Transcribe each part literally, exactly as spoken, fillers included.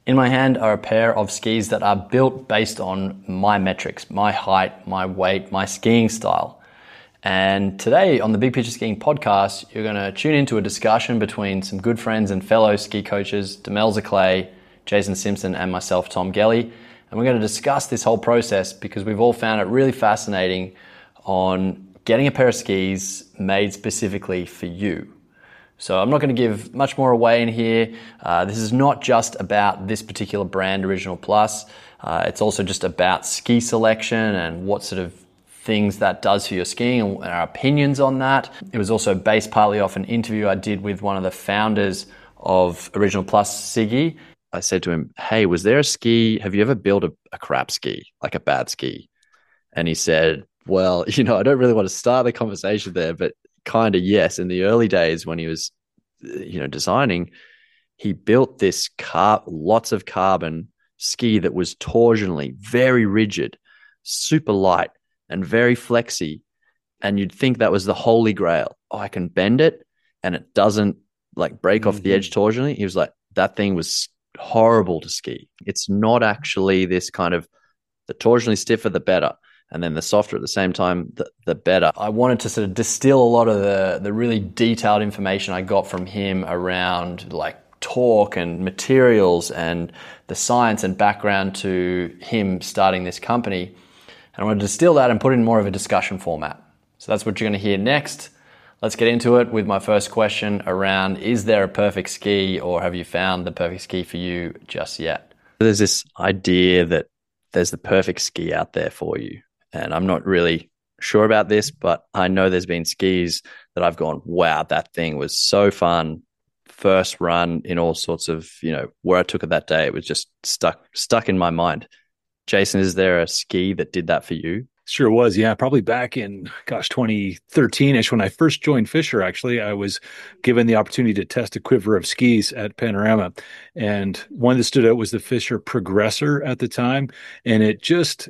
In my hand are a pair of skis that are built based on my metrics, my height, my weight, my skiing style. And today on the Big Picture Skiing podcast, you're going to tune into a discussion between some good friends and fellow ski coaches, Demelza Clay, Jason Simpson, and myself, Tom Gelly. And we're going to discuss this whole process because we've all found it really fascinating on getting a pair of skis made specifically for you. So I'm not going to give much more away in here. Uh, this is not just about this particular brand, Original Plus. Uh, it's also just about ski selection and what sort of things that does for your skiing and our opinions on that. It was also based partly off an interview I did with one of the founders of Original Plus, Siggy. I said to him, hey, was there a ski? Have you ever built a, a crap ski, like a bad ski? And he said, well, you know, I don't really want to start the conversation there, but kind of yes. In the early days when he was, you know, designing, he built this car, lots of carbon ski that was torsionally very rigid, super light, and very flexy. And you'd think that was the holy grail. Oh, I can bend it and it doesn't like break mm-hmm. off the edge torsionally. He was like, that thing was horrible to ski. It's not actually this kind of the torsionally stiffer, the better. And then the softer at the same time, the, the better. I wanted to sort of distill a lot of the, the really detailed information I got from him around like torque and materials and the science and background to him starting this company. And I want to distill that and put it in more of a discussion format. So that's what you're going to hear next. Let's get into it with my first question around, is there a perfect ski or have you found the perfect ski for you just yet? There's this idea that there's the perfect ski out there for you. And I'm not really sure about this, but I know there's been skis that I've gone, wow, that thing was so fun. First run in all sorts of, you know, where I took it that day, it was just stuck, stuck in my mind. Jason, is there a ski that did that for you? Sure was. Yeah. Probably back in, gosh, twenty thirteen-ish, when I first joined Fisher, actually, I was given the opportunity to test a quiver of skis at Panorama. And one that stood out was the Fisher Progressor at the time. And it just,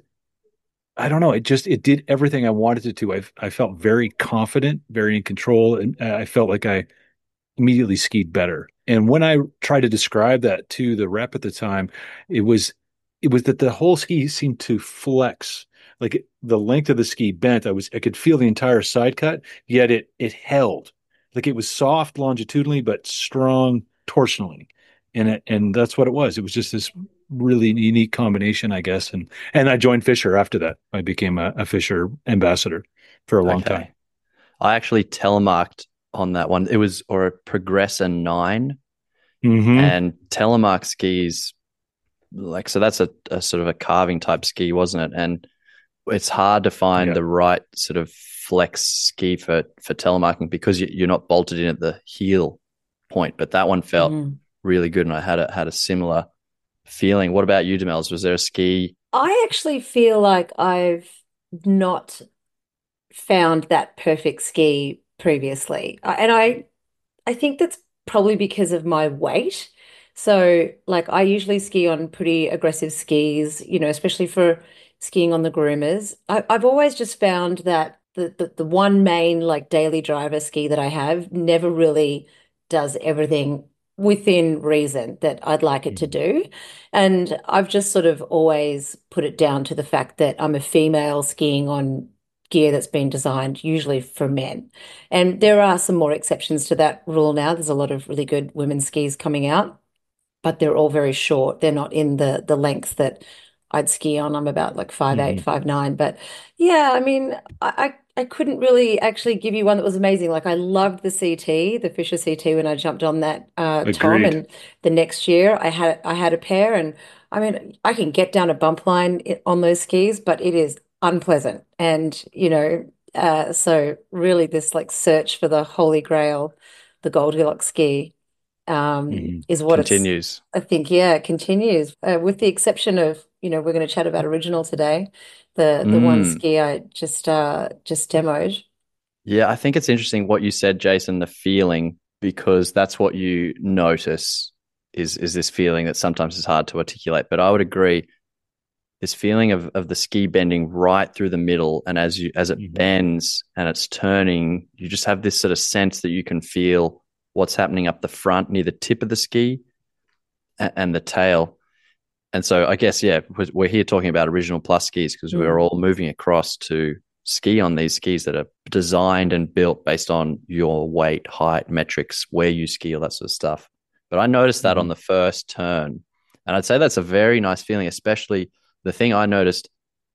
I don't know, it just, it did everything I wanted it to. I, I felt very confident, very in control. And I felt like I immediately skied better. And when I tried to describe that to the rep at the time, it was, it was that the whole ski seemed to flex. Like it, the length of the ski bent, I was I could feel the entire side cut, yet it it held. Like it was soft longitudinally, but strong torsionally. And it, and that's what it was. It was just this really unique combination, I guess. And and I joined Fisher after that. I became a, a Fisher ambassador for a long okay. time. I actually telemarked on that one. It was or a Progressor nine. Mm-hmm. And telemark skis, like so that's a, a sort of a carving type ski, wasn't it? And it's hard to find yeah. the right sort of flex ski for, for telemarking because you, you're not bolted in at the heel point. But that one felt mm. really good, and I had a, had a similar feeling. What about you, Demels? Was there a ski? I actually feel like I've not found that perfect ski previously, and I I think that's probably because of my weight. So, like, I usually ski on pretty aggressive skis, you know, especially for skiing on the groomers. I, I've always just found that the, the the one main like daily driver ski that I have never really does everything within reason that I'd like it to do. And I've just sort of always put it down to the fact that I'm a female skiing on gear that's been designed usually for men. And there are some more exceptions to that rule now. There's a lot of really good women's skis coming out, but they're all very short. They're not in the the length that I'd ski on. I'm about like five eight, mm-hmm. five nine. But yeah, I mean, I, I couldn't really actually give you one that was amazing. Like I loved the C T, the Fisher C T when I jumped on that, uh, Tom. And the next year I had I had a pair, and I mean, I can get down a bump line on those skis, but it is unpleasant. And, you know, uh, so really this like search for the holy grail, the Goldilocks ski, um, mm, is what continues. It's, I think, yeah, it continues uh, with the exception of, you know, we're going to chat about Original today, the the mm. one ski I just uh, just demoed. Yeah, I think it's interesting what you said, Jason, the feeling, because that's what you notice is is this feeling that sometimes is hard to articulate. But I would agree, this feeling of of the ski bending right through the middle, and as you as it mm-hmm. bends and it's turning, you just have this sort of sense that you can feel what's happening up the front near the tip of the ski and, and the tail. And so I guess, yeah, we're here talking about Original Plus skis because mm. we're all moving across to ski on these skis that are designed and built based on your weight, height, metrics, where you ski, all that sort of stuff. But I noticed that mm-hmm. on the first turn. And I'd say that's a very nice feeling, especially the thing I noticed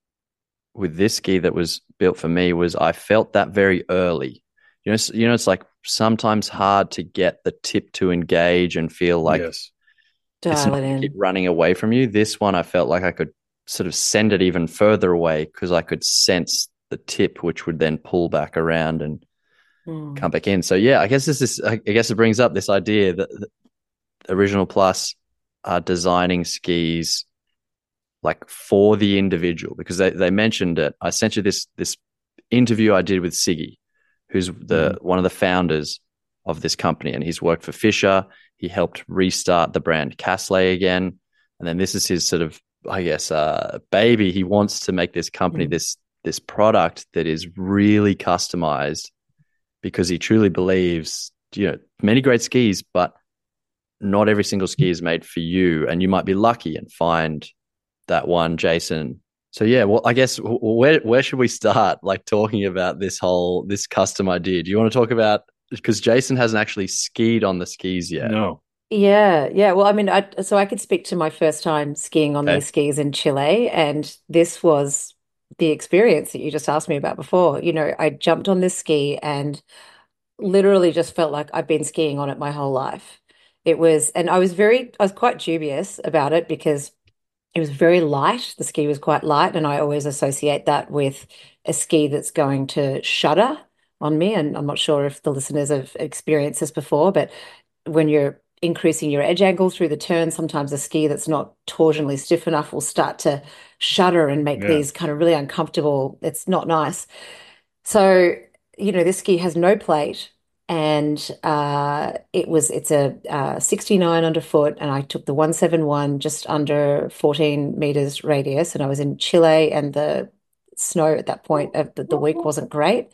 with this ski that was built for me was I felt that very early. You know, you know, it's like sometimes hard to get the tip to engage and feel like yes. it's not it keep running away from you. This one, I felt like I could sort of send it even further away because I could sense the tip, which would then pull back around and mm. come back in. So yeah, I guess this is, I guess it brings up this idea that the Original Plus are designing skis like for the individual because they, they mentioned it. I sent you this, this interview I did with Siggy, who's the, mm. one of the founders of this company. And he's worked for Fisher. He helped restart the brand Casley again. And then this is his sort of, I guess, uh, baby. He wants to make this company, mm. this, this product that is really customized because he truly believes, you know, many great skis, but not every single ski is made for you. And you might be lucky and find that one, Jason. So yeah, well, I guess where, where should we start? Like talking about this whole, this custom idea. Do you want to talk about, because Jason hasn't actually skied on the skis yet. No. Yeah, yeah. Well, I mean, I, so I could speak to my first time skiing on Okay. these skis in Chile, and this was the experience that you just asked me about before. You know, I jumped on this ski and literally just felt like I've been skiing on it my whole life. It was, and I was very, I was quite dubious about it because it was very light. The ski was quite light, and I always associate that with a ski that's going to shudder on me. And I'm not sure if the listeners have experienced this before, but when you're increasing your edge angle through the turn, sometimes a ski that's not torsionally stiff enough will start to shudder and make Yeah. these kind of really uncomfortable. It's not nice. So, you know, this ski has no plate, and uh, it was it's a uh, sixty-nine underfoot, and I took the one seventy-one just under fourteen meters radius, and I was in Chile, and the snow at that point of the, the week wasn't great,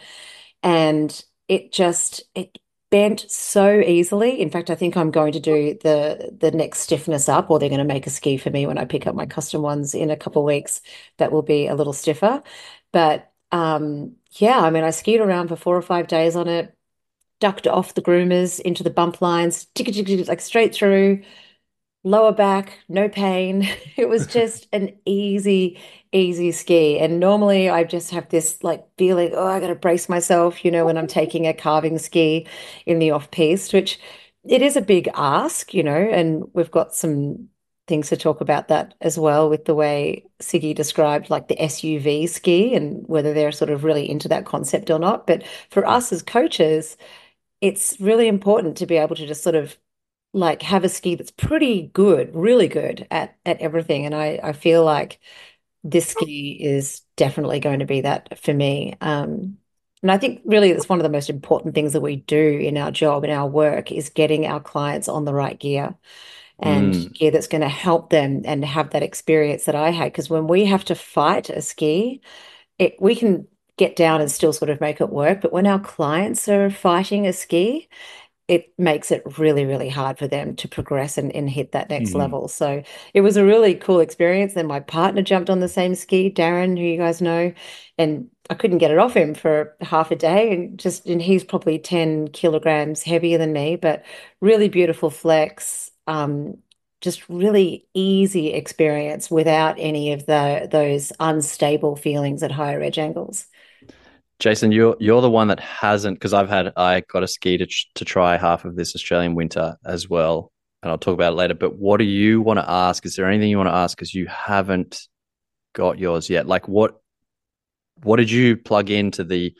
and it just it bent so easily. In fact, I think I'm going to do the the next stiffness up, or they're going to make a ski for me when I pick up my custom ones in a couple of weeks that will be a little stiffer. But um, yeah, I mean, I skied around for four or five days on it, ducked off the groomers into the bump lines, tick, tick, tick, like straight through, lower back, no pain. It was just an easy, easy ski. And normally I just have this like feeling, oh, I got to brace myself, you know, when I'm taking a carving ski in the off-piste, which it is a big ask, you know, and we've got some things to talk about that as well with the way Siggy described like the S U V ski and whether they're sort of really into that concept or not. But for us as coaches, it's really important to be able to just sort of like have a ski that's pretty good, really good at at everything. And I, I feel like this ski is definitely going to be that for me. Um, and I think really it's one of the most important things that we do in our job, in our work, is getting our clients on the right gear and Mm. gear that's going to help them and have that experience that I had. Because when we have to fight a ski, it, we can get down and still sort of make it work. But when our clients are fighting a ski, it makes it really, really hard for them to progress and, and hit that next Mhm. level. So it was a really cool experience. Then my partner jumped on the same ski, Darren, who you guys know, and I couldn't get it off him for half a day. And just, and he's probably ten kilograms heavier than me, but really beautiful flex. Um, just really easy experience without any of the those unstable feelings at higher edge angles. Jason, you're you're the one that hasn't, because I've had I got a ski to to try half of this Australian winter as well, and I'll talk about it later. But what do you want to ask? Is there anything you want to ask because you haven't got yours yet? Like what what did you plug into the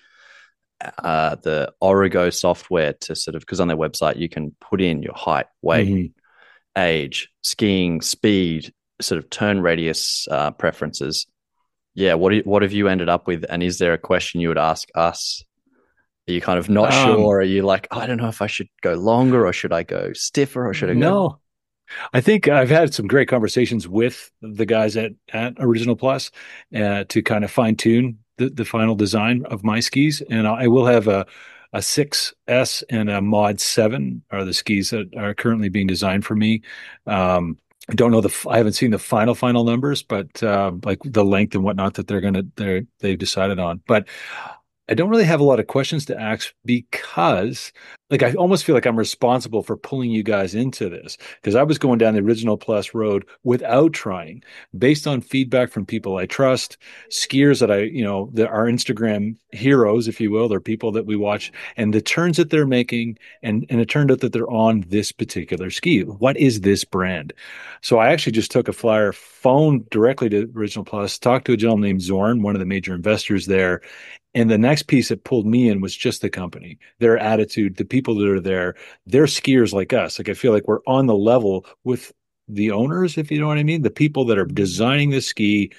uh, the Origo software to sort of, because on their website you can put in your height, weight, Mhm. age, skiing speed, sort of turn radius uh, preferences. Yeah, what do you, what have you ended up with? And is there a question you would ask us? Are you kind of not Um, sure? Are you like, I don't know if I should go longer or should I go stiffer or should I go? No, I think I've had some great conversations with the guys at, at Original Plus uh, to kind of fine tune the, the final design of my skis. And I will have a, a six S and a Mod seven are the skis that are currently being designed for me. Um, I don't know the, I haven't seen the final, final numbers, but uh, like the length and whatnot that they're going to, they're, they've decided on. But I don't really have a lot of questions to ask because, like, I almost feel like I'm responsible for pulling you guys into this because I was going down the Original Plus road without trying, based on feedback from people I trust, skiers that I, you know, that are Instagram heroes, if you will. They're people that we watch and the turns that they're making. And, and it turned out that they're on this particular ski. What is this brand? So I actually just took a flyer, phoned directly to Original Plus, talked to a gentleman named Zorn, one of the major investors there, and the next piece that pulled me in was just the company, their attitude, the people that are there. They're skiers like us. Like I feel like we're on the level with the owners, if you know what I mean. The people that are designing the ski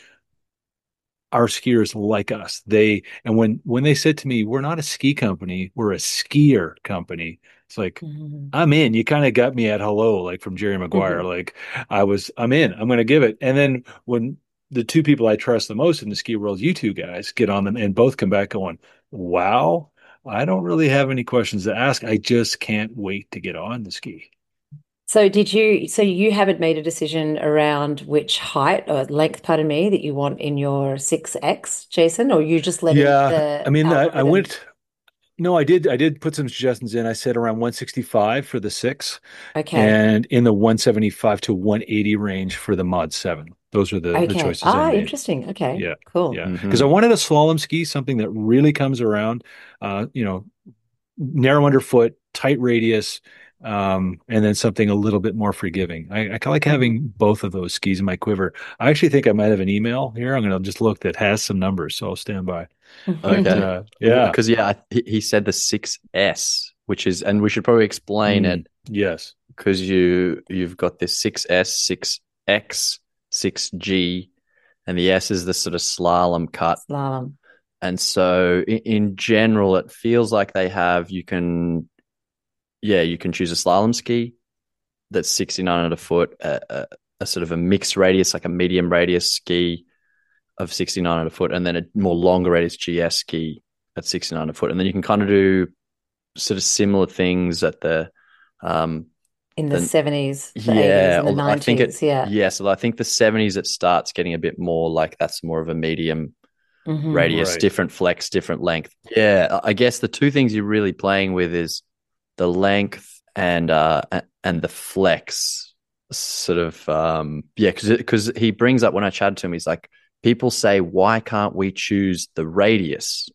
are skiers like us. They and when when they said to me, "We're not a ski company, we're a skier company," it's like Mm-hmm. I'm in. You kind of got me at hello, like from Jerry Maguire. Like I was, I'm in. I'm going to give it. And then when the two people I trust the most in the ski world, you two guys, get on them and both come back going, "Wow, I don't really have any questions to ask. I just can't wait to get on the ski." So did you, so you haven't made a decision around which height or length, pardon me, that you want in your six X, Jason, or you just letting Yeah, I the mean, I, I algorithm? went. No, I did. I did put some suggestions in. I said around one sixty-five for the six, Okay. and in the one seventy-five to one eighty range for the Mod seven. Those are the the Okay. choices I Ah, made. interesting. Okay. Yeah, Cool. yeah. Because I Hmm. wanted a slalom ski, something that really comes around. Uh, you know, narrow underfoot, tight radius, um, and then something a little bit more forgiving. I, I like Hmm. having both of those skis in my quiver. I actually think I might have an email here. I'm going to just look that has some numbers, so I'll stand by. But Okay. uh, yeah. Because, yeah, I- he he said the six S, which is, and we should probably explain Mm, it yes. because you, you've got this six S, six X, six G, and the S is the sort of slalom cut. Slalom. And so in, in general, it feels like they have, you can, yeah, you can choose a slalom ski that's sixty-nine at a foot, a, a, a sort of a mixed radius, like a medium radius ski of sixty-nine at a foot, and then a more longer radius G S ski at sixty-nine a foot. And then you can kind of do sort of similar things at the, um, In the the, seventies, the eighties, yeah, and the I think nineties. it, Yeah. yeah, so I think the seventies, it starts getting a bit more like that's more of a medium Hmm. radius, Right. different flex, different length. Yeah, I guess the two things you're really playing with is the length and uh and the flex sort of um yeah because because he brings up when I chatted to him, he's like, people say, why can't we choose the radius?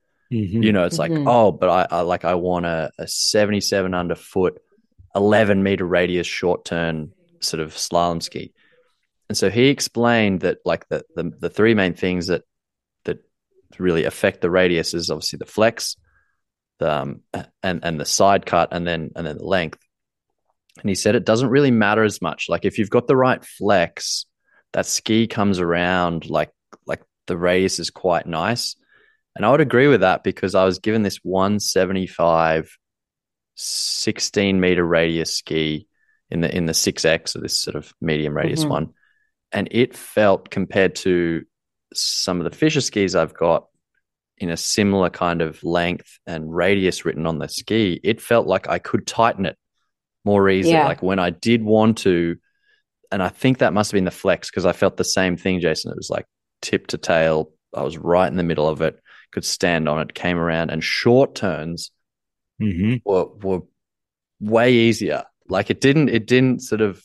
You Hmm. know, it's like, Hmm. oh, but I, I like I want a, a seventy-seven underfoot, eleven meter radius short turn sort of slalom ski. And so he explained that like the the, the three main things that that really affect the radius is obviously the flex, the um, and and the side cut, and then and then the length. And he said it doesn't really matter as much. Like if you've got the right flex, that ski comes around like like the radius is quite nice. And I would agree with that because I was given this one seventy-five sixteen meter radius ski in the in the six X, so this sort of medium radius Hmm. one. And it felt, compared to some of the Fischer skis I've got in a similar kind of length and radius written on the ski, it felt like I could tighten it more easily. Yeah. Like when I did want to, and I think that must have been the flex because I felt the same thing, Jason. It was like tip to tail. I was right in the middle of it, could stand on it, came around, and short turns Hmm. were were way easier. Like it didn't it didn't sort of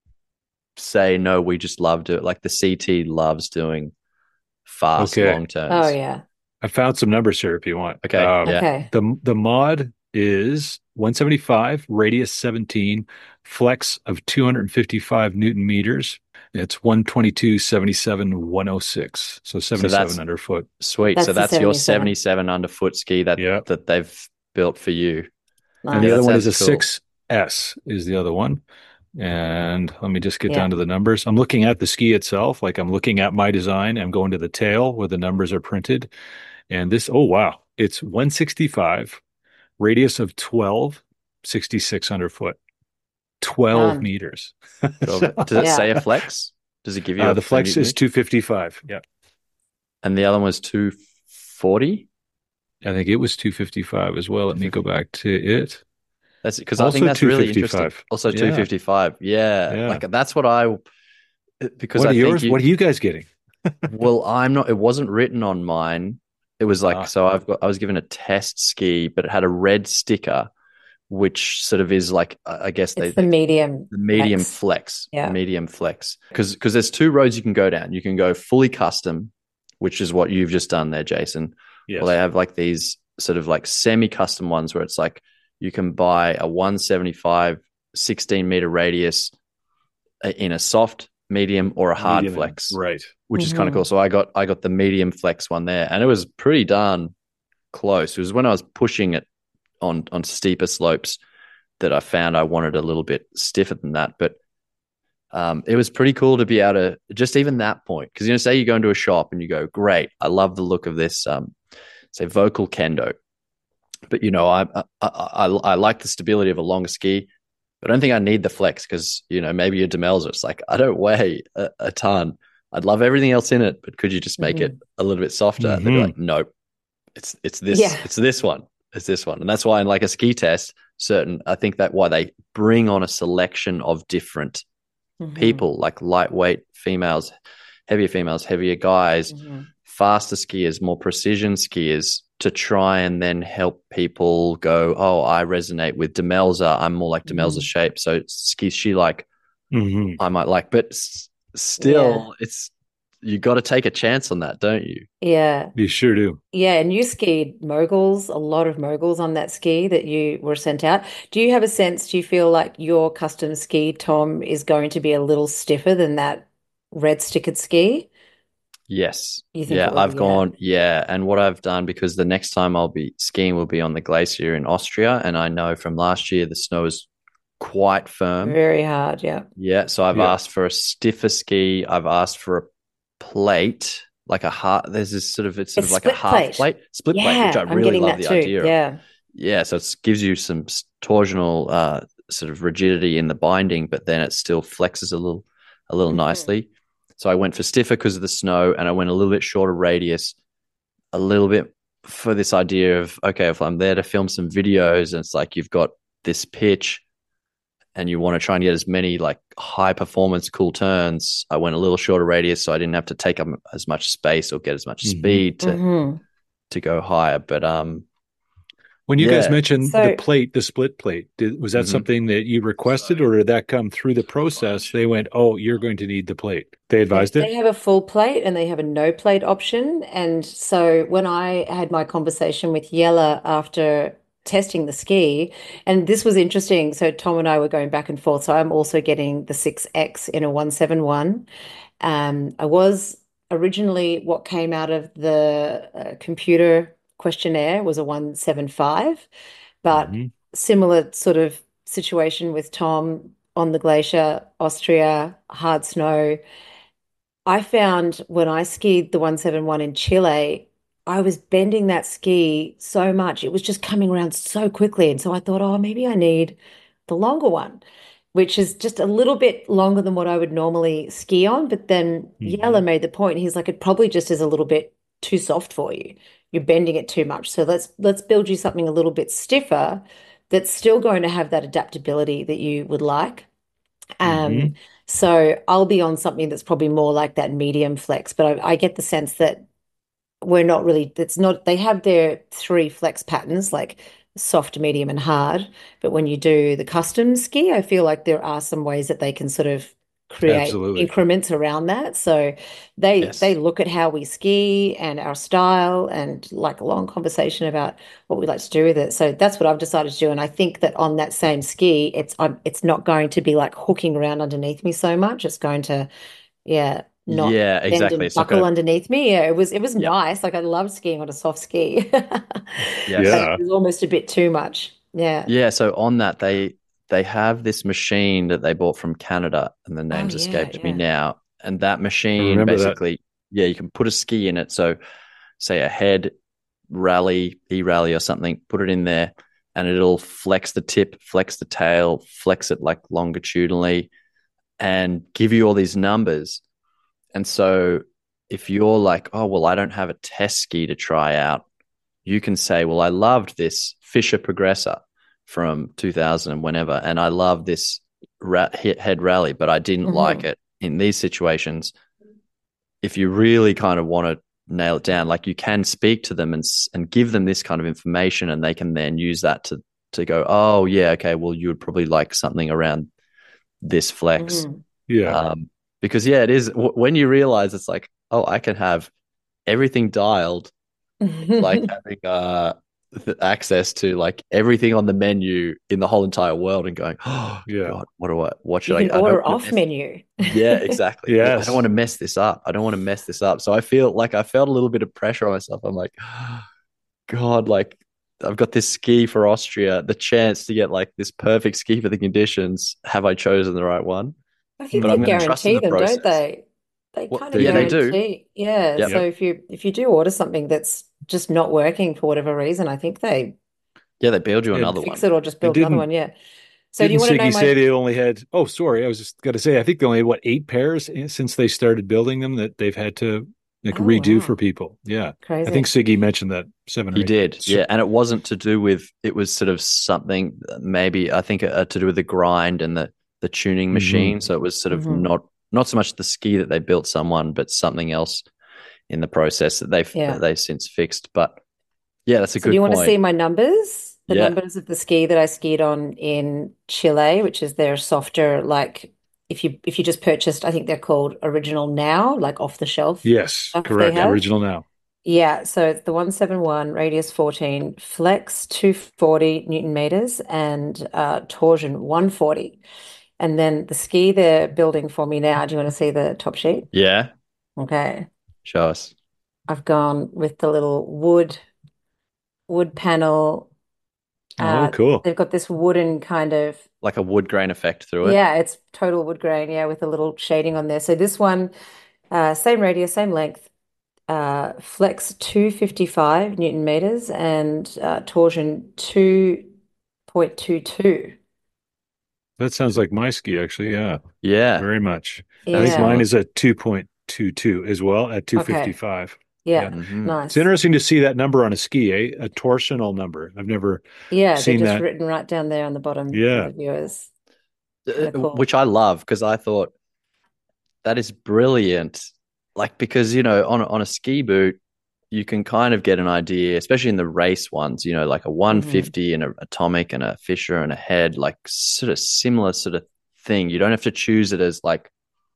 say no, we just love it. Like the C T loves doing fast Okay. long Oh, turns. yeah. I found some numbers here if you want. Okay, Um, yeah. Okay. the the mod is one seventy-five, radius seventeen, flex of two hundred fifty-five newton meters. It's one twenty-two, seventy-seven, one oh six. So So seventy-seven that's underfoot. sweet. So That's the that's your seventy-seven. seventy-seven underfoot ski that Yeah. that they've built for you. And Yeah, the that other Nice. one is sounds a cool. six S is the other one. And let me just get down Yeah. to the numbers. I'm looking at the ski itself, like I'm looking at my design. I'm going to the tail where the numbers are printed. And this, oh wow, it's one sixty-five, radius of twelve, sixty-six underfoot, twelve Done. meters. twelve. Does it Yeah. say a flex? Does it give you Uh, a, the a flex Newton is meter? two fifty-five. Yeah. And the other one was two forty? I think it was two fifty-five as well. Let me go back to it. That's because I think Also that's really interesting. two fifty-five. Also Yeah. two fifty-five. Yeah. Yeah. Like that's what I because What I are think yours? you What are you guys getting? well, I'm not it wasn't written on mine. It was like Ah, so I've got I was given a test ski, but it had a red sticker, which sort of is like I I guess It's they the medium the medium flex. flex, the Yeah. medium flex. Because because there's two roads you can go down. You can go fully custom, which is what you've just done there, Jason. Well, they yes. have like these sort of like semi-custom ones where it's like you can buy a one seventy-five sixteen meter radius uh, in a soft, medium, or a hard Medium and- flex, Right. which is kind of Mhm. cool. So I got I got the medium flex one there, and it was pretty darn close. It was when I was pushing it on on steeper slopes that I found I wanted a little bit stiffer than that. But um, it was pretty cool to be able to just even that point. Because, you know, say you go into a shop and you go, great, I love the look of this, um, say, Vocal Kendo. But, you know, I, I, I, I like the stability of a longer ski. But I don't think I need the flex because, you know, maybe your Demelza, it's like, I don't weigh a, a ton. I'd love everything else in it, but could you just make it Mhm. a little bit softer? And they'd be Mhm. like, nope, it's it's this, Yeah. it's this one, it's this one. And that's why in like a ski test, certain, I think that why they bring on a selection of different Mhm. people, like lightweight females, heavier females, heavier guys, Mhm. faster skiers, more precision skiers, to try and then help people go, oh, I resonate with Demelza. I'm more like Demelza Mhm. shape. So skis she like, Mhm. I might like, but s- still, it's you got to take a chance on that, don't you? Yeah. You sure do. Yeah, and you skied moguls, a lot of moguls on that ski that you were sent out. Do you have a sense, do you feel like your custom ski, Tom, is going to be a little stiffer than that red stickered ski? Yes. You think Yeah, it will I've be, yeah. gone, yeah. And what I've done, because the next time I'll be skiing will be on the glacier in Austria. And I know from last year the snow is quite firm. Very hard, yeah. Yeah. So I've Yeah. asked for a stiffer ski. I've asked for a plate, like a half, there's this sort of, it's sort A of like a split half plate. plate, split plate, which I Yeah, I'm really getting love that the too. idea of. Yeah. Yeah. So it gives you some s- torsional uh, sort of rigidity in the binding, but then it still flexes a little, a little Mhm. nicely. So I went for stiffer because of the snow, and I went a little bit shorter radius, a little bit for this idea of, okay, if I'm there to film some videos and it's like you've got this pitch and you want to try and get as many like high performance cool turns, I went a little shorter radius so I didn't have to take up as much space or get as much Mhm. speed to Mhm. to go higher. But um, When you guys yeah. mentioned the So, plate, the split plate, did, was that Mhm. something that you requested, or did that come through the process? They went, "Oh, you're going to need the plate." They they, advised they it. have a full plate and they have a no plate option. And so when I had my conversation with Yella after testing the ski, and this was interesting. So Tom and I were going back and forth. So I'm also getting the six X in a one seventy-one. Um, I was originally what came out of the uh, computer questionnaire was a one seventy-five, but Mhm. similar sort of situation with Tom on the glacier, Austria, hard snow. I found when I skied the one seventy-one in Chile, I was bending that ski so much. It was just coming around so quickly. And so I thought, oh, maybe I need the longer one, which is just a little bit longer than what I would normally ski on. But then Yella Mhm. made the point. He's like, it probably just is a little bit too soft for you. You're bending it too much. So let's let's build you something a little bit stiffer that's still going to have that adaptability that you would like. Um, Mhm. so I'll be on something that's probably more like that medium flex, but I, I get the sense that we're not really, it's not, they have their three flex patterns, like soft, medium, and hard. But when you do the custom ski, I feel like there are some ways that they can sort of create Absolutely. increments around that. So they they Yes. look at how we ski and our style and like a long conversation about what we like to do with it. So that's what I've decided to do. And I think that on that same ski, it's I'm, it's not going to be like hooking around underneath me so much. It's going to, yeah, not Yeah, bend exactly. and It's not buckle gonna. underneath me. Yeah, it was it was Yep. nice. Like I loved skiing on a soft ski. But Yes. it Yeah. was almost a bit too much. Yeah. Yeah. So on that, they they have this machine that they bought from Canada, and the Oh name's yeah, escaped me yeah. now. And that I machine remember that. basically, yeah, you can put a ski in it. So say a head rally, e rally or something, put it in there, and it'll flex the tip, flex the tail, flex it like longitudinally, and give you all these numbers. And so if you're like, oh, well, I don't have a test ski to try out, you can say, well, I loved this Fisher Progressor. from two thousand and whenever, and I love this ra- hit head rally, but I didn't Mhm. like it in these situations. If you really kind of want to nail it down, like you can speak to them and and give them this kind of information, and they can then use that to to go, oh yeah, okay, well you would probably like something around this flex, Mhm. Yeah. um, because yeah, it is w- when you realize it's like, oh, I can have everything dialed. It's like having uh th- access to like everything on the menu in the whole entire world and going, oh Yeah. God, what do I, what You should can I, I don't order want to off mess. menu. Yeah, exactly. I don't Yes. want to mess this up. I don't want to mess this up. So I feel like I felt a little bit of pressure on myself. I'm like, God, like I've got this ski for Austria, the chance to get like this perfect ski for the conditions. Have I chosen the right one? I think But they I'm going to trust in guarantee the them, don't process. they? They What? kind of They Yeah, they do. do. guarantee. Yeah. Yep. So Yep. if you if you do order something that's just not working for whatever reason, I think they Yeah, they build you And another fix one. it or just and build another didn't one. Yeah. So do you didn't want to know Siggy say my they only had? Oh, sorry, I was just going to say. I think they only had what eight pairs since they started building them that they've had to like Oh redo for wow. people. Yeah, I think Crazy. Siggy mentioned that seven or He eight. did, So, yeah, and it wasn't to do with. It was sort of something maybe I think uh, to do with the grind and the the tuning mhm. machine. So it was sort of Hmm. not not so much the ski that they built someone, but something else in the process that they've that Yeah. they've since fixed. But yeah, that's a So do good you want to point. see my numbers? The Yeah, numbers of the ski that I skied on in Chile, which is their softer, like if you if you just purchased, I think they're called Original Now, like off the shelf Yes, stuff they correct. have. Original now. Yeah, so it's the one seventy-one, radius fourteen, flex two forty newton meters, and uh, torsion one forty. And then the ski they're building for me now. Do you want to see the top sheet? yeah. Okay. Show us I've gone with the little wood wood panel. Oh, Uh, cool. they've got this wooden kind of, like a wood grain effect through it. yeah, it's total wood grain, yeah, with a little shading on there. So this one, uh, same radius, same length, uh, flex two fifty-five newton meters and uh, torsion two point two two. That sounds like my ski, actually. Yeah, Yeah, very much. I very think Yeah. mine similar. is a two point two two as well at Okay. two fifty-five. Yeah. Yeah. Hmm. It's Nice. interesting to see that number on a ski, eh? A torsional number. I've never Yeah, they're seen just that. written right down there on the bottom for Yeah. the viewers. Kind of cool. Which I love because I thought that is brilliant. Like because you know on on a ski boot you can kind of get an idea, especially in the race ones. You know, like a Hmm. one fifty and a Atomic and a Fisher and a Head, like sort of similar sort of thing. You don't have to choose it as like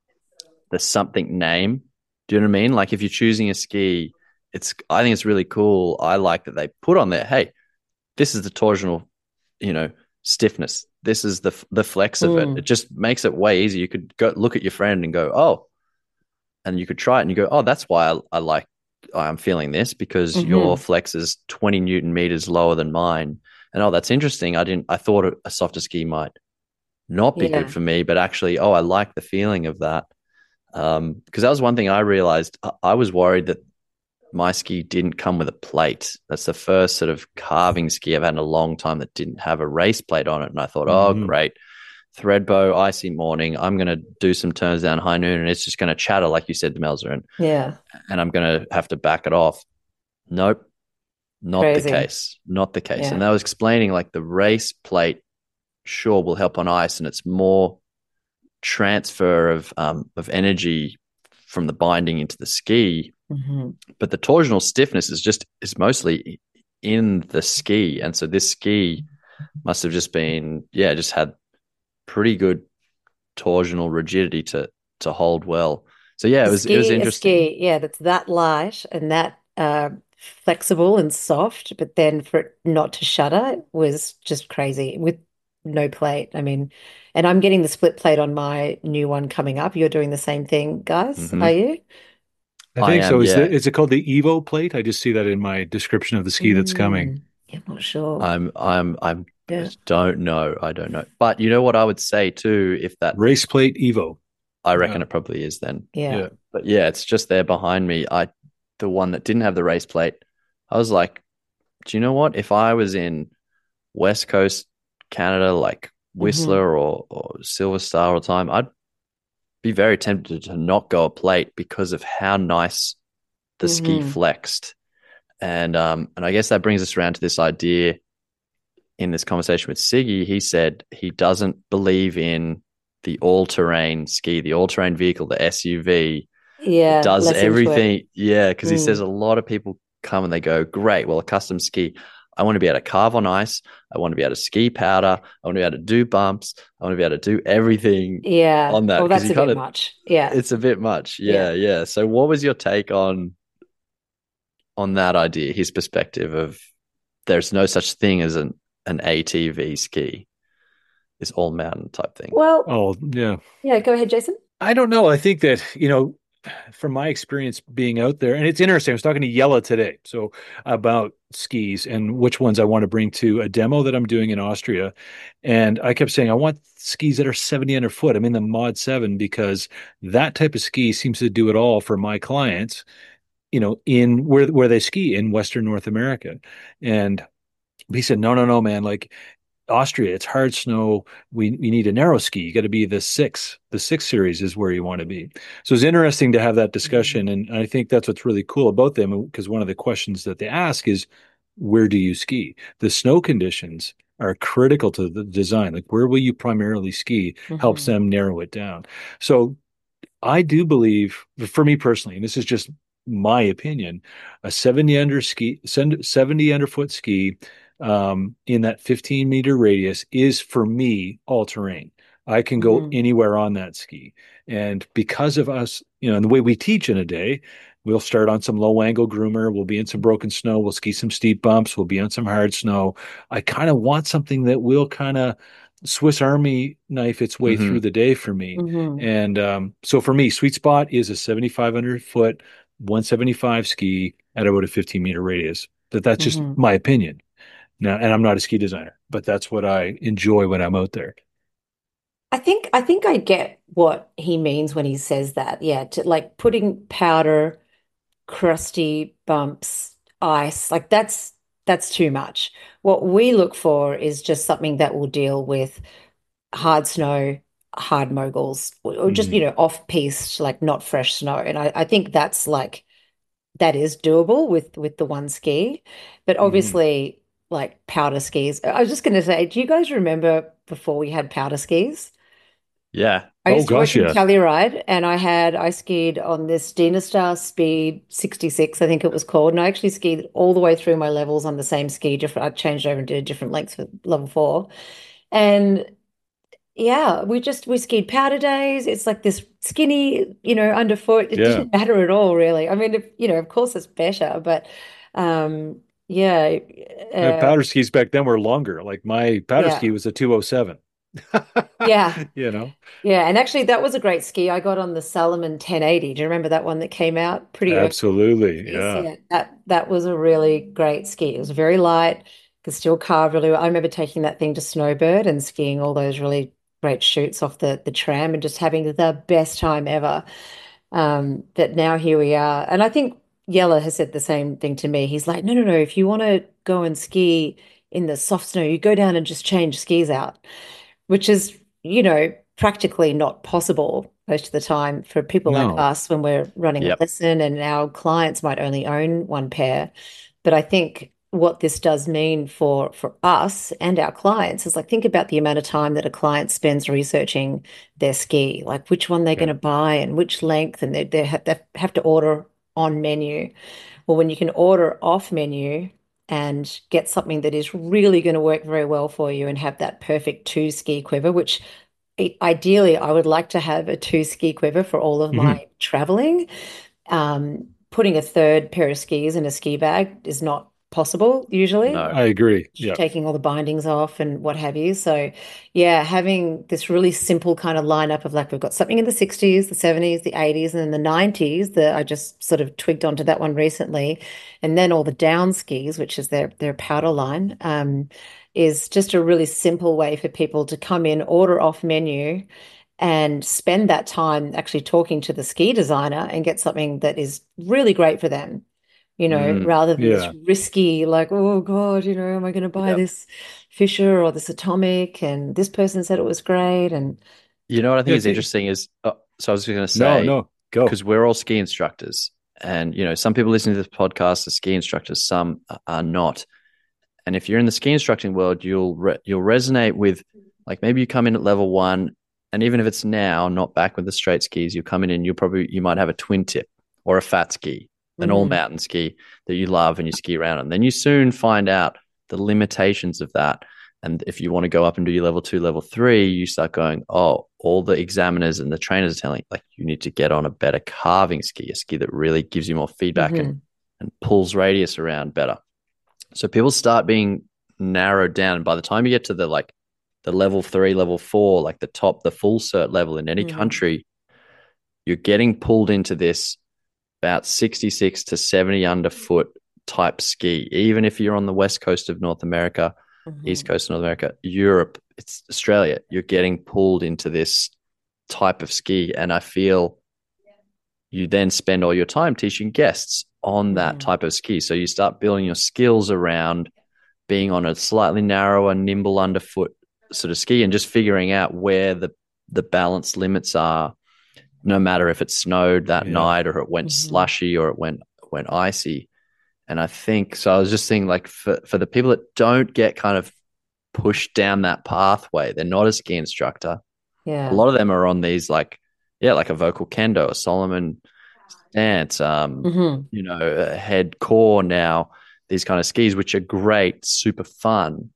the something name. Do you know what I mean? Like if you're choosing a ski, it's I think it's really cool. I like that they put on there, hey, this is the torsional, you know, stiffness. This is the the flex of it. It Mm. just makes it way easier. You could go look at your friend and go, oh, and you could try it and you go, oh, that's why I, I like I'm feeling this because your Hmm. flex is twenty newton meters lower than mine. And oh, that's interesting. I didn't. I thought a softer ski might not be good Yeah. for me, but actually, oh, I like the feeling of that. Um, because that was one thing I realized. I, I was worried that my ski didn't come with a plate. That's the first sort of carving ski I've had in a long time that didn't have a race plate on it. And I thought, oh, Hmm. great. Threadbow, icy morning. I'm going to do some turns down high noon and it's just going to chatter, like you said, Demelza, and, Yeah. and I'm going to have to back it off. Nope, not the Crazy. case. Not the case. Yeah. And I was explaining like the race plate, sure, will help on ice and it's more transfer of um, of energy from the binding into the ski, Hmm. but the torsional stiffness is just is mostly in the ski, and so this ski must have just been yeah, just had pretty good torsional rigidity to to hold well. So yeah, A it was it was ski, a interesting. ski, yeah, that's that light and that uh, flexible and soft, but then for it not to shudder was just crazy with no plate. I mean, and I'm getting the split plate on my new one coming up. You're doing the same thing, guys, are Hmm. you? I I think so. am, Is yeah. the is it called the Evo plate? I just see that in my description of the ski that's coming. Mm, yeah, I'm not sure. I'm I'm I'm Yeah. don't know. I don't know. But you know what I would say too, if that Race plate Evo. I reckon Yeah. it probably is then. Yeah. Yeah. But yeah, it's just there behind me. I the one that didn't have the race plate. I was like, do you know what? If I was in West Coast Canada, like Hmm. Whistler or or Silver Star all the time, I'd be very tempted to not go a plate because of how nice the ski Hmm. flexed. And um and I guess that brings us around to this idea. in this conversation with Siggy, he said he doesn't believe in the all-terrain ski, the all-terrain vehicle, the S U V that Yeah, does less into it. everything. Yeah, because he says Mm. a lot of people come and they go, great, well, a custom ski, I want to be able to carve on ice. I want to be able to ski powder. I want to be able to do bumps. I want to be able to do everything Yeah. on that Well, because that's you a kind bit of, much. Yeah. it's a bit much. Yeah. Yeah, yeah. So what was your take on on that idea, his perspective of there's no such thing as an, an A T V ski, this all mountain type thing? Well, Oh, yeah. yeah, go ahead, Jason. I don't know. I think that, you know, from my experience being out there, and it's interesting. I was talking to Yella today, so about skis and which ones I want to bring to a demo that I'm doing in Austria. And I kept saying, I want skis that are seventy underfoot. I'm in the Mod seven because that type of ski seems to do it all for my clients, you know, in where where they ski in Western North America. And he said, no, no, no, man. Like Austria, it's hard snow. We we need a narrow ski. You got to be the six. The six series is where you want to be. So it's interesting to have that discussion, and I think that's what's really cool about them. Because one of the questions that they ask is, where do you ski? The snow conditions are critical to the design. Like where will you primarily ski helps Hmm. them narrow it down. So I do believe, for me personally, and this is just my opinion, a seventy under ski, seventy underfoot ski um, in that fifteen meter radius is for me all terrain. I can go Hmm. anywhere on that ski. And because of us, you know, and the way we teach in a day, we'll start on some low angle groomer, we'll be in some broken snow, we'll ski some steep bumps, we'll be on some hard snow. I kind of want something that will kind of Swiss Army knife its way through Mm-hmm. the day for me. Hmm. And um, so for me, sweet spot is a seventy-five hundred foot, one seventy-five ski at about a fifteen meter radius. That that's just Hmm. my opinion. Now, and I'm not a ski designer, but that's what I enjoy when I'm out there. I think I think I get what he means when he says that. Yeah, to like putting powder, crusty bumps, ice, like that's that's too much. What we look for is just something that will deal with hard snow, hard moguls, or, or just, Hmm. you know, off-piste, like not fresh snow. And I, I think that's like that is doable with with the one ski. But Hmm. obviously, like powder skis. I was just gonna say, do you guys remember before we had powder skis? Yeah. I Oh used to work gosh, in yeah, Telluride and I had I skied on this Dynastar Speed sixty-six, I think it was called. And I actually skied all the way through my levels on the same ski. Different, I changed over and did different lengths for level four. And yeah, we just we skied powder days. It's like this skinny, you know, underfoot. It yeah. didn't matter at all, really. I mean, if, you know, of course it's better, but um, yeah, Uh, uh, powder skis back then were longer. Like my powder yeah, ski was a two oh seven. yeah, You know, yeah. And actually, that was a great ski. I got on the Salomon ten eighty. Do you remember that one that came out pretty early? absolutely, Yes, yeah. yeah, that that was a really great ski. It was very light, could still carve really well. I remember taking that thing to Snowbird and skiing all those really great chutes off the the tram and just having the best time ever. Um, but now here we are. And I think Yella has said the same thing to me. He's like, no, no, no, if you want to go and ski in the soft snow, you go down and just change skis out, which is, you know, practically not possible most of the time for people like No. us when we're running a Yep. lesson and our clients might only own one pair. But I think what this does mean for for us and our clients is like think about the amount of time that a client spends researching their ski, like which one they're going Yeah. to buy and which length, and they they have, they have to order on menu. Well, when you can order off menu and get something that is really going to work very well for you and have that perfect two ski quiver, which i- ideally I would like to have a two ski quiver for all of Mhm. my traveling. Um, putting a third pair of skis in a ski bag is not possible usually, No. I agree. Yeah. taking all the bindings off and what have you. So, yeah, having this really simple kind of lineup of like we've got something in the sixties, the seventies, the eighties, and then the nineties that I just sort of twigged onto that one recently. And then all the down skis, which is their their powder line, um, is just a really simple way for people to come in, order off menu, and spend that time actually talking to the ski designer and get something that is really great for them, you know, Mm, rather than this Yeah. risky, like, oh God, you know, am I going to buy yep. this Fisher or this Atomic? And this person said it was great. And You know what I think Yeah. is interesting is, uh, so I was going to No, say, no, go. because we're all ski instructors, and you know, some people listening to this podcast are ski instructors, some are not. And if you're in the ski instructing world, you'll re- you'll resonate with, like, maybe you come in at level one, and even if it's now not back with the straight skis, you come in and you'll probably you might have a twin tip or a fat ski, an all Mm-hmm. mountain ski that you love and you ski around, and then you soon find out the limitations of that. And if you want to go up and do your level two, level three, you start going, oh, all the examiners and the trainers are telling, like, you need to get on a better carving ski, a ski that really gives you more feedback Mm-hmm. and, and pulls radius around better. So people start being narrowed down. And by the time you get to the like the level three, level four, like the top, the full cert level in any Mm-hmm. country, you're getting pulled into this about sixty-six to seventy underfoot type ski. Even if you're on the west coast of North America, Mm-hmm. east coast of North America, Europe, it's Australia, you're getting pulled into this type of ski. And I feel you then spend all your time teaching guests on that Mm-hmm. type of ski. So you start building your skills around being on a slightly narrower, nimble underfoot sort of ski and just figuring out where the, the balance limits are, no matter if it snowed that Yeah. night or it went Mm-hmm. slushy or it went went icy. And I think, so I was just thinking, like, for, for the people that don't get kind of pushed down that pathway, they're not a ski instructor. Yeah. A lot of them are on these, like, yeah, like a vocal kendo, a Solomon stance, um, Mm-hmm. you know, a head core now, these kind of skis, which are great, super fun.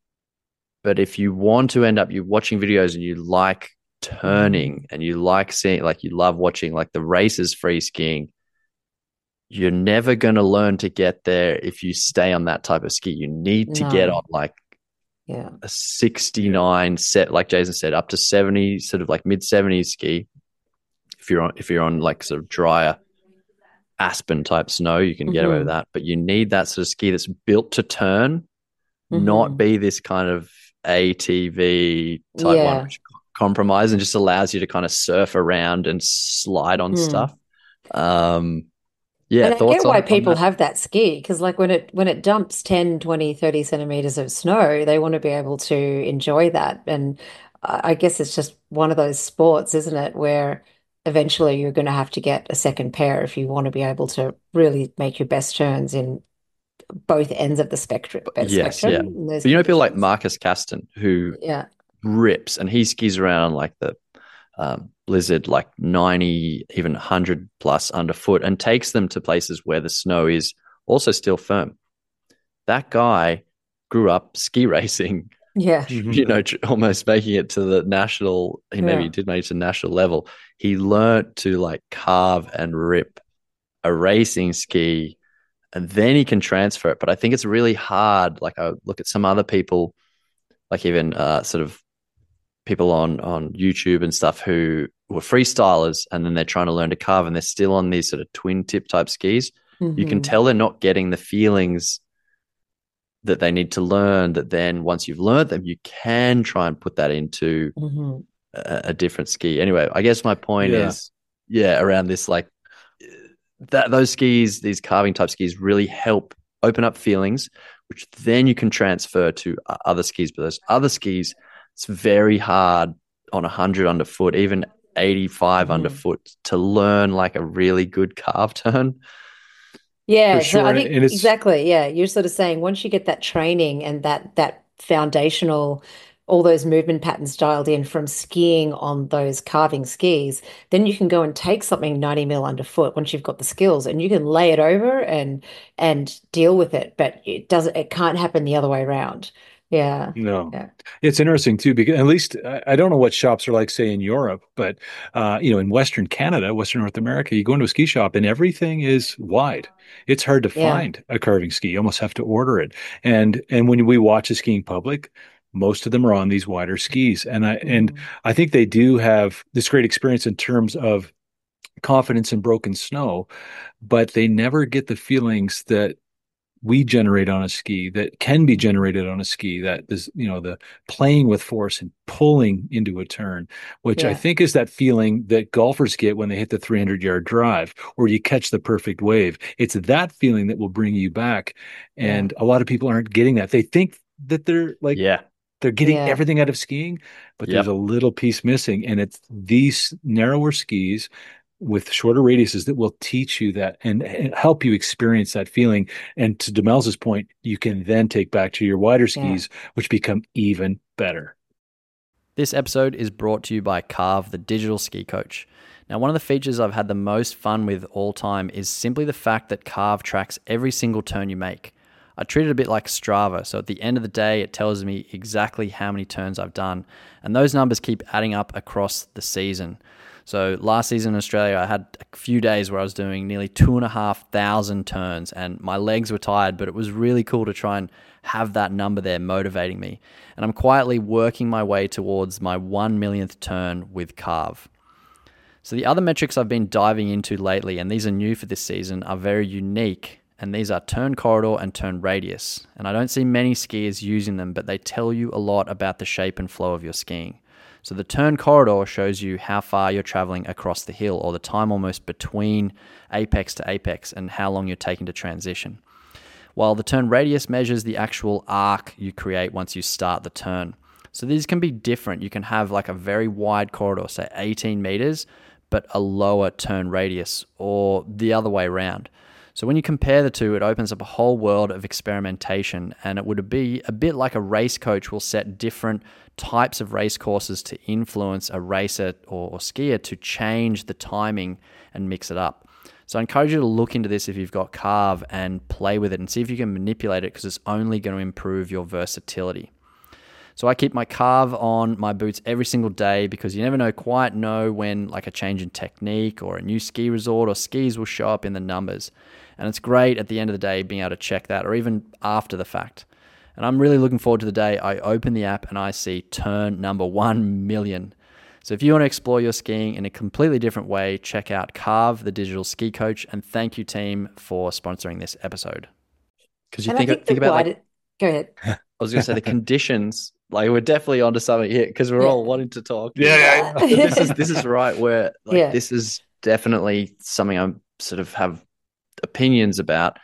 But if you want to end up, you watching videos and you like turning Mm-hmm. and you like seeing, like, you love watching like the races free skiing, you're never going to learn to get there if you stay on that type of ski. You need to get No. on like Yeah. a sixty-nine set, like Jason said, up to seventy, sort of like mid seventies ski. If you're on, if you're on like sort of drier aspen type snow, you can get away with Mm-hmm. that. But you need that sort of ski that's built to turn, not Mm-hmm. be this kind of A T V type one, Yeah. which compromise and just allows you to kind of surf around and slide on Mm. stuff. Um, yeah, And I thoughts get why on, on people that? have that ski because like when it when it dumps ten, twenty, thirty centimeters of snow, they want to be able to enjoy that. And I I guess it's just one of those sports, isn't it, where eventually you're going to have to get a second pair if you want to be able to really make your best turns in both ends of the spectrum, Yes, spectrum yeah. in those But you know people like conditions. Marcus Caston who Yeah. rips and he skis around like the um, blizzard, like ninety, even one hundred plus underfoot, and takes them to places where the snow is also still firm. That guy grew up ski racing, Yeah. Mhm. you know, tr- almost making it to the national. He maybe Yeah. did make it to national level. He learnt to like carve and rip a racing ski, and then he can transfer it. But I think it's really hard. Like I look at some other people, like even uh, sort of people on on YouTube and stuff who were freestylers, and then they're trying to learn to carve, and they're still on these sort of twin tip type skis. You can Hmm. tell they're not getting the feelings that they need to learn. That then once you've learned them, you can try and put that into Hmm. a, a different ski. Anyway, I guess my point Yeah. is, yeah, around this, like that those skis, these carving type skis, really help open up feelings, which then you can transfer to uh, other skis. But those other skis, it's very hard on one hundred underfoot, even eighty-five Hmm. underfoot, to learn like a really good carve turn. Yeah, For so sure. I And, think and it's, exactly, yeah, you're sort of saying once you get that training and that that foundational, all those movement patterns dialed in from skiing on those carving skis, then you can go and take something ninety mil underfoot once you've got the skills and you can lay it over and and deal with it, but it doesn't it can't happen the other way around. Yeah. no, Yeah. it's interesting too, because at least I, I don't know what shops are like, say, in Europe, but uh, you know, in Western Canada, Western North America, you go into a ski shop and everything is wide. It's hard to Yeah. find a carving ski. You almost have to order it. And and when we watch a skiing public, most of them are on these wider skis. And I and Mhm. I think they do have this great experience in terms of confidence in broken snow, but they never get the feelings that we generate on a ski that can be Mhm. generated on a ski, that is, you know, the playing with force and pulling into a turn, which I Yeah. think is that feeling that golfers get when they hit the three hundred yard drive or you catch the perfect wave. It's that feeling that will bring you back. Yeah. And a lot of people aren't getting that. They think that they're like, Yeah. they're getting Yeah. everything out of skiing, but there's a Yep. little piece missing. And it's these narrower skis with shorter radiuses that will teach you that and, and help you experience that feeling. And to Demels's point, you can then take back to your wider skis, yeah. which become even better. This episode is brought to you by Carve, the digital ski coach. Now, one of the features I've had the most fun with all time is simply the fact that Carve tracks every single turn you make. I treat it a bit like Strava, so at the end of the day, it tells me exactly how many turns I've done, and those numbers keep adding up across the season. So last season in Australia, I had a few days where I was doing nearly two and a half thousand turns, and my legs were tired, but it was really cool to try and have that number there motivating me. And I'm quietly working my way towards my one millionth turn with Carve. So the other metrics I've been diving into lately, and these are new for this season, are very unique. And these are turn corridor and turn radius. And I don't see many skiers using them, but they tell you a lot about the shape and flow of your skiing. So the turn corridor shows you how far you're traveling across the hill, or the time almost between apex to apex and how long you're taking to transition. While the turn radius measures the actual arc you create once you start the turn. So these can be different. You can have like a very wide corridor, say eighteen meters, but a lower turn radius, or the other way around. So when you compare the two, it opens up a whole world of experimentation, and it would be a bit like a race coach will set different types of race courses to influence a racer or, or skier to change the timing and mix it up. So I encourage you to look into this if you've got Carve and play with it and see if you can manipulate it, because it's only going to improve your versatility. So I keep my Carve on my boots every single day, because you never know quite know when like a change in technique or a new ski resort or skis will show up in the numbers. And it's great at the end of the day being able to check that, or even after the fact. And I'm really looking forward to the day I open the app and I see turn number one million. So if you want to explore your skiing in a completely different way, check out Carve, the digital ski coach. And thank you, team, for sponsoring this episode. Because you and think, think, think about like, it, go ahead. I was going to say the conditions. Like we're definitely onto something here, because we're yeah. all wanting to talk. Yeah, yeah. this is this is right where like yeah. this is definitely something I sort of have opinions about.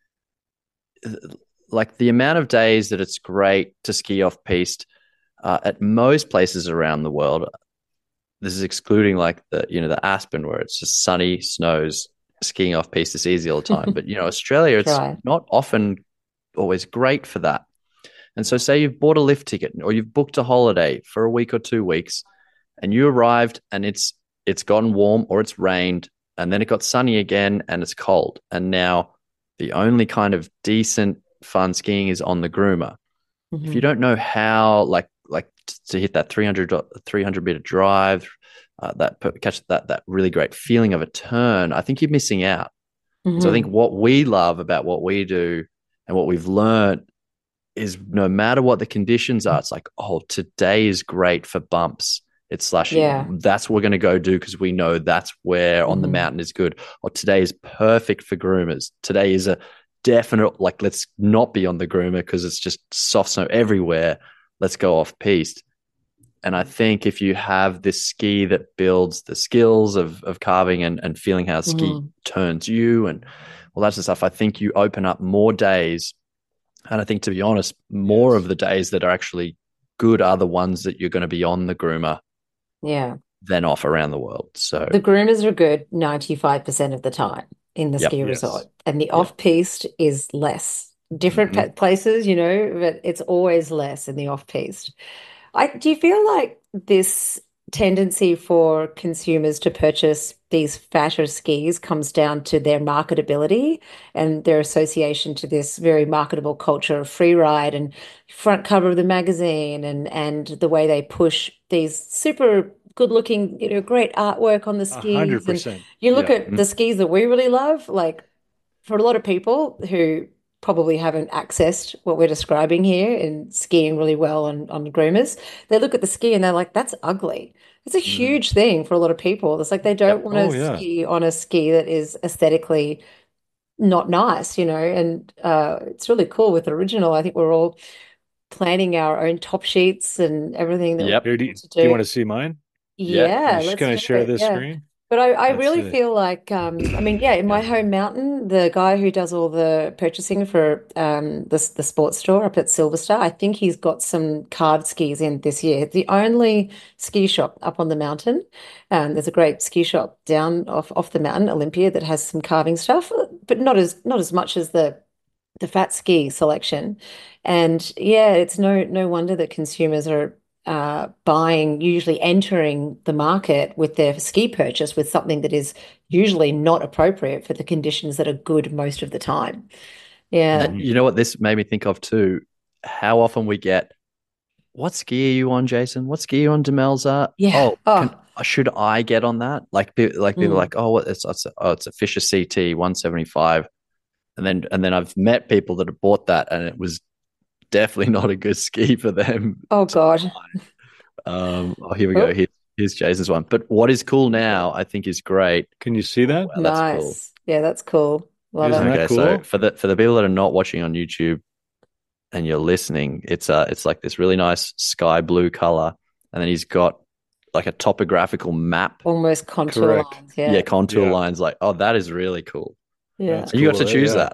Like the amount of days that it's great to ski off piste uh, at most places around the world. This is excluding like the you know the Aspen, where it's just sunny, snows, skiing off piste is easy all the time. But you know Australia, it's right. not often always great for that. And so say you've bought a lift ticket or you've booked a holiday for a week or two weeks, and you arrived and it's it's gotten warm or it's rained, and then it got sunny again and it's cold. And now the only kind of decent fun skiing is on the groomer. Mm-hmm. If you don't know how like like to hit that three hundred meter drive, uh, that catch that that really great feeling of a turn, I think you're missing out. Mm-hmm. So I think what we love about what we do and what we've learned is no matter what the conditions are, it's like, oh, today is great for bumps. It's slashing. Yeah. That's what we're going to go do because we know that's where on mm-hmm. the mountain is good. Or today is perfect for groomers. Today is a definite, like, let's not be on the groomer because it's just soft snow everywhere. Let's go off piste. And I think if you have this ski that builds the skills of of carving and, and feeling how ski mm-hmm. turns you and all that sort of stuff, I think you open up more days. And I think, to be honest, more yes. of the days that are actually good are the ones that you're going to be on the groomer yeah. than off around the world. So the groomers are good ninety-five percent of the time in the yep. ski yes. resort. And the off-piste yep. is less. Different mm-hmm. places, you know, but it's always less in the off-piste. I, do you feel like this tendency for consumers to purchase these fatter skis comes down to their marketability and their association to this very marketable culture of free ride and front cover of the magazine and and the way they push these super good looking, you know, great artwork on the skis? one hundred percent. And you look yeah. at the skis that we really love, like for a lot of people who probably haven't accessed what we're describing here in skiing really well on, on groomers, they look at the ski and they're like, that's ugly. It's a huge mm. thing for a lot of people. It's like they don't yep. want to oh, yeah. ski on a ski that is aesthetically not nice, you know, and uh, it's really cool with Original. I think we're all planning our own top sheets and everything. That yep. we Here, do, you, do. do you want to see mine? Yeah. yeah. Can I share it. this yeah. screen? But I, I That's really it. feel like, um, I mean, yeah, in my Yeah. home mountain, the guy who does all the purchasing for um, the, the sports store up at Silverstar, I think he's got some card skis in this year. It's the only ski shop up on the mountain. Um, there's a great ski shop down off, off the mountain, Olympia, that has some carving stuff, but not as not as much as the the fat ski selection. And yeah, it's no no wonder that consumers are uh, buying, usually entering the market with their ski purchase with something that is usually not appropriate for the conditions that are good most of the time. Yeah. And Mhm. you know what this made me think of too? How often we get, what ski are you on, Jason? What ski are you on, Demelza? Yeah. Oh, can Oh, should I get on that? Like, pe- like people are mm. like, oh, what? It's, it's a, oh, it's a Fisher C T one seventy-five, and then and then I've met people that have bought that, and it was definitely not a good ski for them. Oh God. Um, oh, here we go. Oh, Here, here's Jason's one. But what is cool now, I think, is great. Can you see that? Wow, that's cool. nice. Yeah, that's cool. Love Isn't it. that Okay, so cool? for the for the people that are not watching on YouTube and you're listening, it's uh it's like this really nice sky blue color, and then he's got like a topographical map. Almost contour Correct. lines. Yeah, Yeah. contour Yeah, lines. Like, oh, that is really cool. Yeah. that's And you got cool, to right? choose Yeah. that.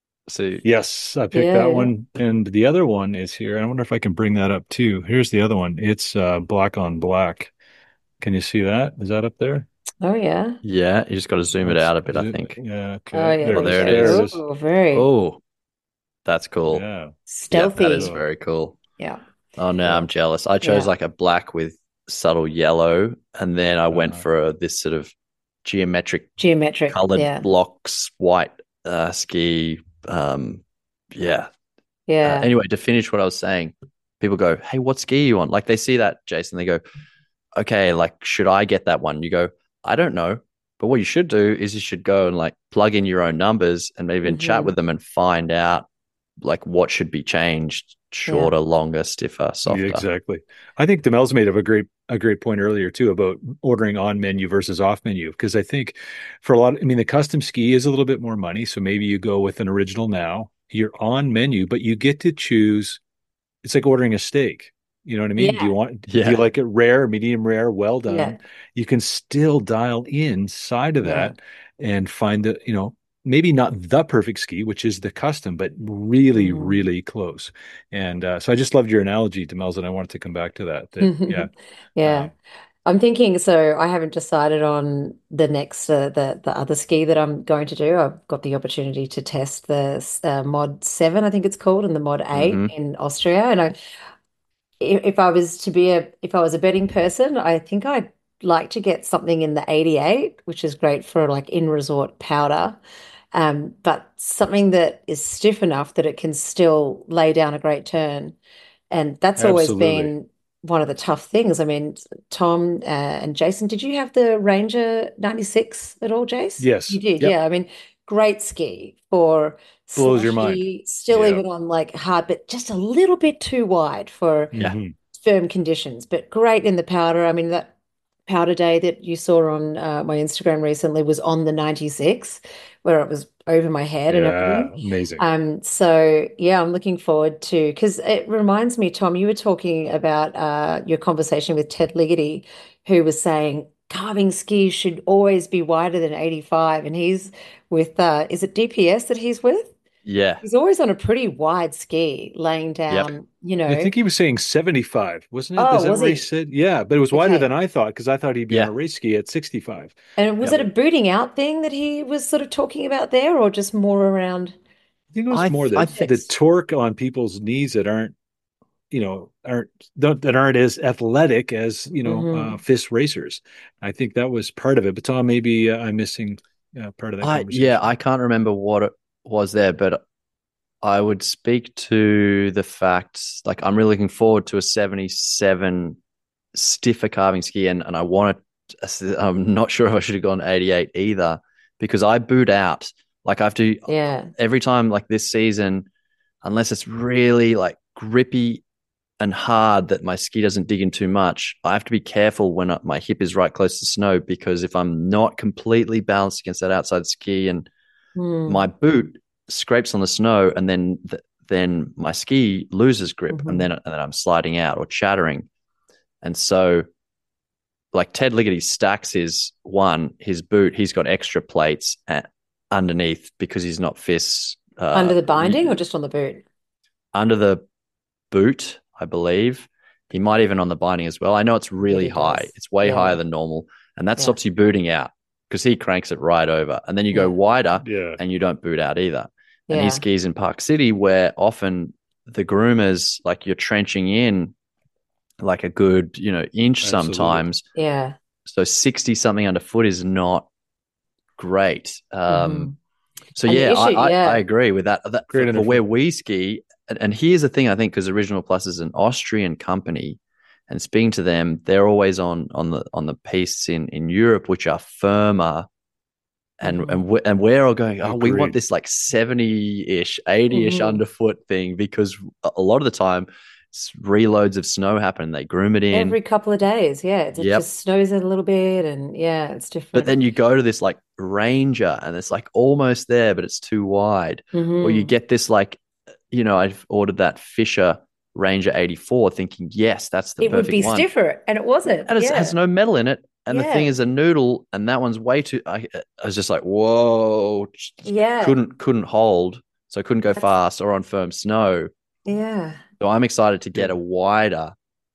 So Yes, I picked that Yeah. one. And the other one is here. I wonder if I can bring that up too. Here's the other one. It's uh, black on black. Can you see that? Is that up there? Oh yeah. yeah, you just got to zoom it Let's out a bit, I zoom. think. Yeah, Oh okay. yeah, There Oh, it there you is. there it There go. it is. is. Oh, very Oh, that's cool. Yeah. Yeah, that is stealthy. So, very cool. Yeah. Oh, now yeah. I'm jealous. I chose Yeah. like a black with subtle yellow, and then I went Uh, for a, this sort of geometric Geometric. colored Yeah. blocks, white uh, ski. Um, yeah. Uh, Yeah. anyway, to finish what I was saying, people go, "Hey, what ski are you on?" Like they see that, Jason, they go, "Okay, like should I get that one?" You go, "I don't know." But what you should do is you should go and like plug in your own numbers and maybe even chat Hmm. with them and find out like what should be changed, Yeah. shorter, longer, stiffer, yeah, softer. exactly. I think Demel's made up a great a great point earlier too about ordering on menu versus off menu because I think for a lot, I mean, the custom ski is a little bit more money, so maybe you go with an original now. You're on menu, but you get to choose. It's like ordering a steak. You know what I mean? Do you Yeah. want, do you Yeah. like it rare, medium rare, well Yeah. done? You can still dial inside of Yeah. that and find the, you know, maybe not the perfect ski, which is the custom, but really, Mm. really close. And uh, so I just loved your analogy, Demels, and I wanted to come back to that. That, yeah. Uh, Yeah. I'm thinking, so I haven't decided on the next uh, the the other ski that I'm going to do. I've got the opportunity to test the uh, Mod seven, I think it's called, and the Mod eight Mm-hmm. in Austria. And I if, if I was to be a if I was a betting person, I think I'd like to get something in the eighty-eight, which is great for like in resort powder. Um, but something that is stiff enough that it can still lay down a great turn. And that's always absolutely. been one of the tough things. I mean, Tom uh, and Jason, did you have the Ranger ninety-six at all, Jace? Yes. You did, Yep. yeah. I mean, great ski for Blows your mind. slushy, still Yeah. even on like hard, but just a little bit too wide for Yeah. Hmm. firm conditions, but great in the powder. I mean, that powder day that you saw on uh, my Instagram recently was on the ninety-six, where it was over my head and Yeah. everything. Amazing. Um, so yeah, I'm looking forward to because it reminds me, Tom, you were talking about uh, your conversation with Ted Ligety, who was saying carving skis should always be wider than eighty-five, and he's with uh, is it D P S that he's with? Yeah. He's always on a pretty wide ski, laying Yep. down, you I know. think he was saying seventy-five, wasn't it? Oh, Is that was what he he? said? Yeah, but it was wider than Okay. I thought because I thought he'd be on a Yeah. race ski at sixty-five. And was Yep. it a booting out thing that he was sort of talking about there, or just more around I think it was I more th- the I the think context? torque on people's knees that aren't, you know, aren't don't, that aren't as athletic as, you know, uh, Hmm. fist racers. I think that was part of it. But Tom, maybe uh, I'm missing uh, part of that I yeah, conversation. I can't remember what it was there, but I would speak to the fact like I'm really looking forward to a seventy-seven stiffer carving ski, and, and I want to. I'm not sure if I should have gone eighty-eight either because I boot out. Like I have to Yeah. every time like this season, unless it's really like grippy and hard that my ski doesn't dig in too much, I have to be careful when my hip is right close to snow because if I'm not completely balanced against that outside ski and my Mm. boot scrapes on the snow and then th- then my ski loses grip and Hmm. then and then I'm sliding out or chattering. And so like Ted Ligety stacks his one, his boot, he's got extra plates at, underneath because he's not F I S. Uh, Under the binding he, or just on the boot? under the boot, I believe. He might even on the binding as well. I know it's really Yeah, he high. does. It's way Yeah. higher than normal. And that Yeah. stops you booting out because he cranks it right over. And then you go Yeah. wider Yeah. and you don't boot out either. And he Yeah. skis in Park City where often the groomers, like you're trenching in like a good, you know, inch Absolutely. sometimes. Yeah. So sixty something underfoot is not great. Um, Mhm. So And the yeah, I, issue- I, yeah. I agree with that. that Great for, for underfoot. where we ski, and, and here's the thing, I think, because Original Plus is an Austrian company, and speaking to them, they're always on on the on the pistes in in Europe, which are firmer, and Mhm. and we, and we're all going, oh, we want Agreed. this like seventy-ish, eighty-ish Mhm. underfoot thing because a a lot of the time, s- reloads of snow happen. They groom it in, Every couple of days, yeah. It Yep. just snows it a little bit, and yeah, it's different. but then you go to this like Ranger, and it's like almost there, but it's too wide. Or you Mhm. get this like, you know, I've ordered that Fisher Ranger eighty-four thinking, yes, that's the It would perfect be one. stiffer, and it wasn't. And it Yeah. has no metal in it. And the thing Yeah. is a noodle, and that one's way too, I, I was just like, whoa, Yeah. couldn't, couldn't hold. So I couldn't go That's- fast or on firm snow. Yeah. So I'm excited to get Yeah. a wider,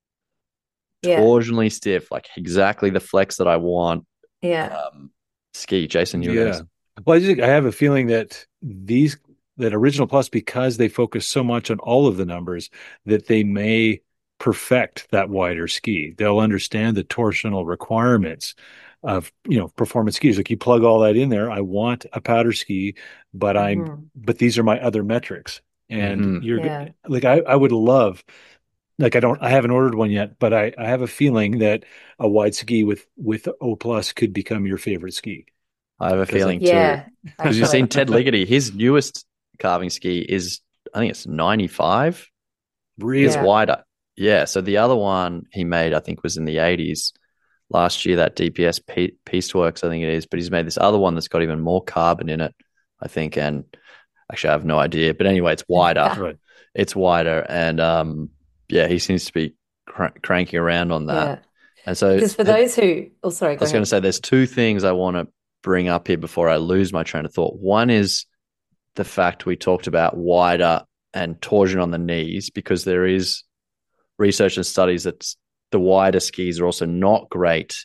Yeah. torsionally stiff, like exactly the flex that I want. Yeah. Um, ski. Jason, you were Yeah. gonna- Well, I just I have a feeling that these that Original Plus, because they focus so much on all of the numbers, that they may perfect that wider ski. They'll understand the torsional requirements of, you know, performance skis. Like you plug all that in there. I want a powder ski, but I'm Mhm. but these are my other metrics. And Mhm. you're Yeah. like I, I would love like I don't I haven't ordered one yet, but I, I have a feeling that a wide ski with with O plus could become your favorite ski. I have a Because feeling of- too. Yeah. Because you've Actually. seen Ted Ligety, his newest carving ski is, I think it's ninety-five. Really? It's Yeah. wider. Yeah. So the other one he made, I think, was in the eighties last year, that D P S P- Pieceworks, I think it is. But he's made this other one that's got even more carbon in it, I think. And actually, I have no idea. But anyway, it's wider. Right. It's wider. And um, yeah, he seems to be cr- cranking around on that. Yeah. And so Because for those who, oh, sorry, I go was going ahead. to say there's two things I want to bring up here before I lose my train of thought. One is the fact we talked about wider and torsion on the knees, because there is research and studies that the wider skis are also not great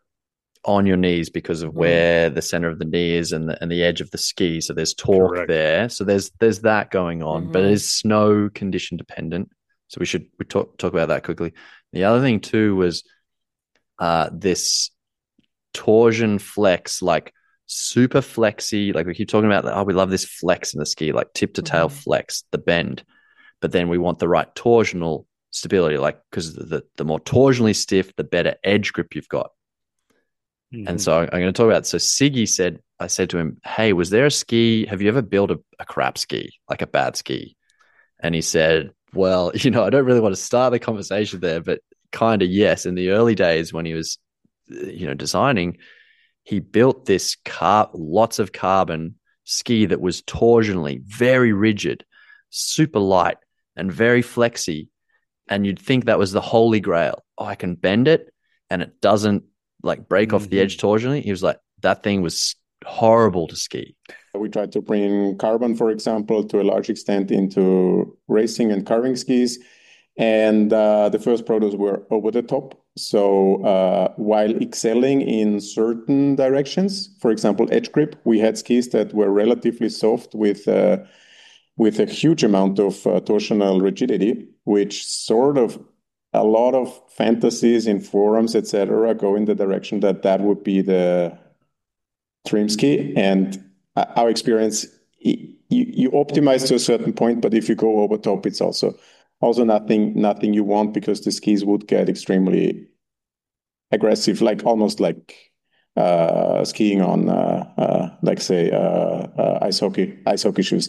on your knees because of Mhm. where the center of the knee is and the, and the edge of the ski. So there's torque Correct. there. So there's there's that going on, but it Mhm. is snow condition dependent. So we should we talk talk about that quickly. The other thing too was uh, this torsion flex, like super flexy. Like we keep talking about, oh, we love this flex in the ski, like tip to tail Mhm. flex, the bend. But then we want the right torsional stability, like because the, the more torsionally stiff, the better edge grip you've got. Mhm. And so I'm going to talk about, so Siggy said, I said to him, hey, was there a ski? Have you ever built a, a crap ski, like a bad ski? And he said, well, you know, I don't really want to start the conversation there, but kind of yes. In the early days when he was, you know, designing, he built this car, lots of carbon ski that was torsionally very rigid, super light, and very flexy. And you'd think that was the holy grail. Oh, I can bend it and it doesn't like break off the Mhm. edge torsionally. He was like, that thing was horrible to ski. We tried to bring carbon, for example, to a large extent into racing and carving skis. And uh, the first products were over the top. So uh, while excelling in certain directions, for example, edge grip, we had skis that were relatively soft with uh, with a huge amount of uh, torsional rigidity, which sort of a lot of fantasies in forums, et cetera, go in the direction that that would be the trim ski. And uh, our experience, you, you optimize to a certain point, but if you go over top, it's also also nothing nothing you want, because the skis would get extremely aggressive, like almost like uh, skiing on, uh, uh, like say, uh, uh, ice hockey ice hockey shoes.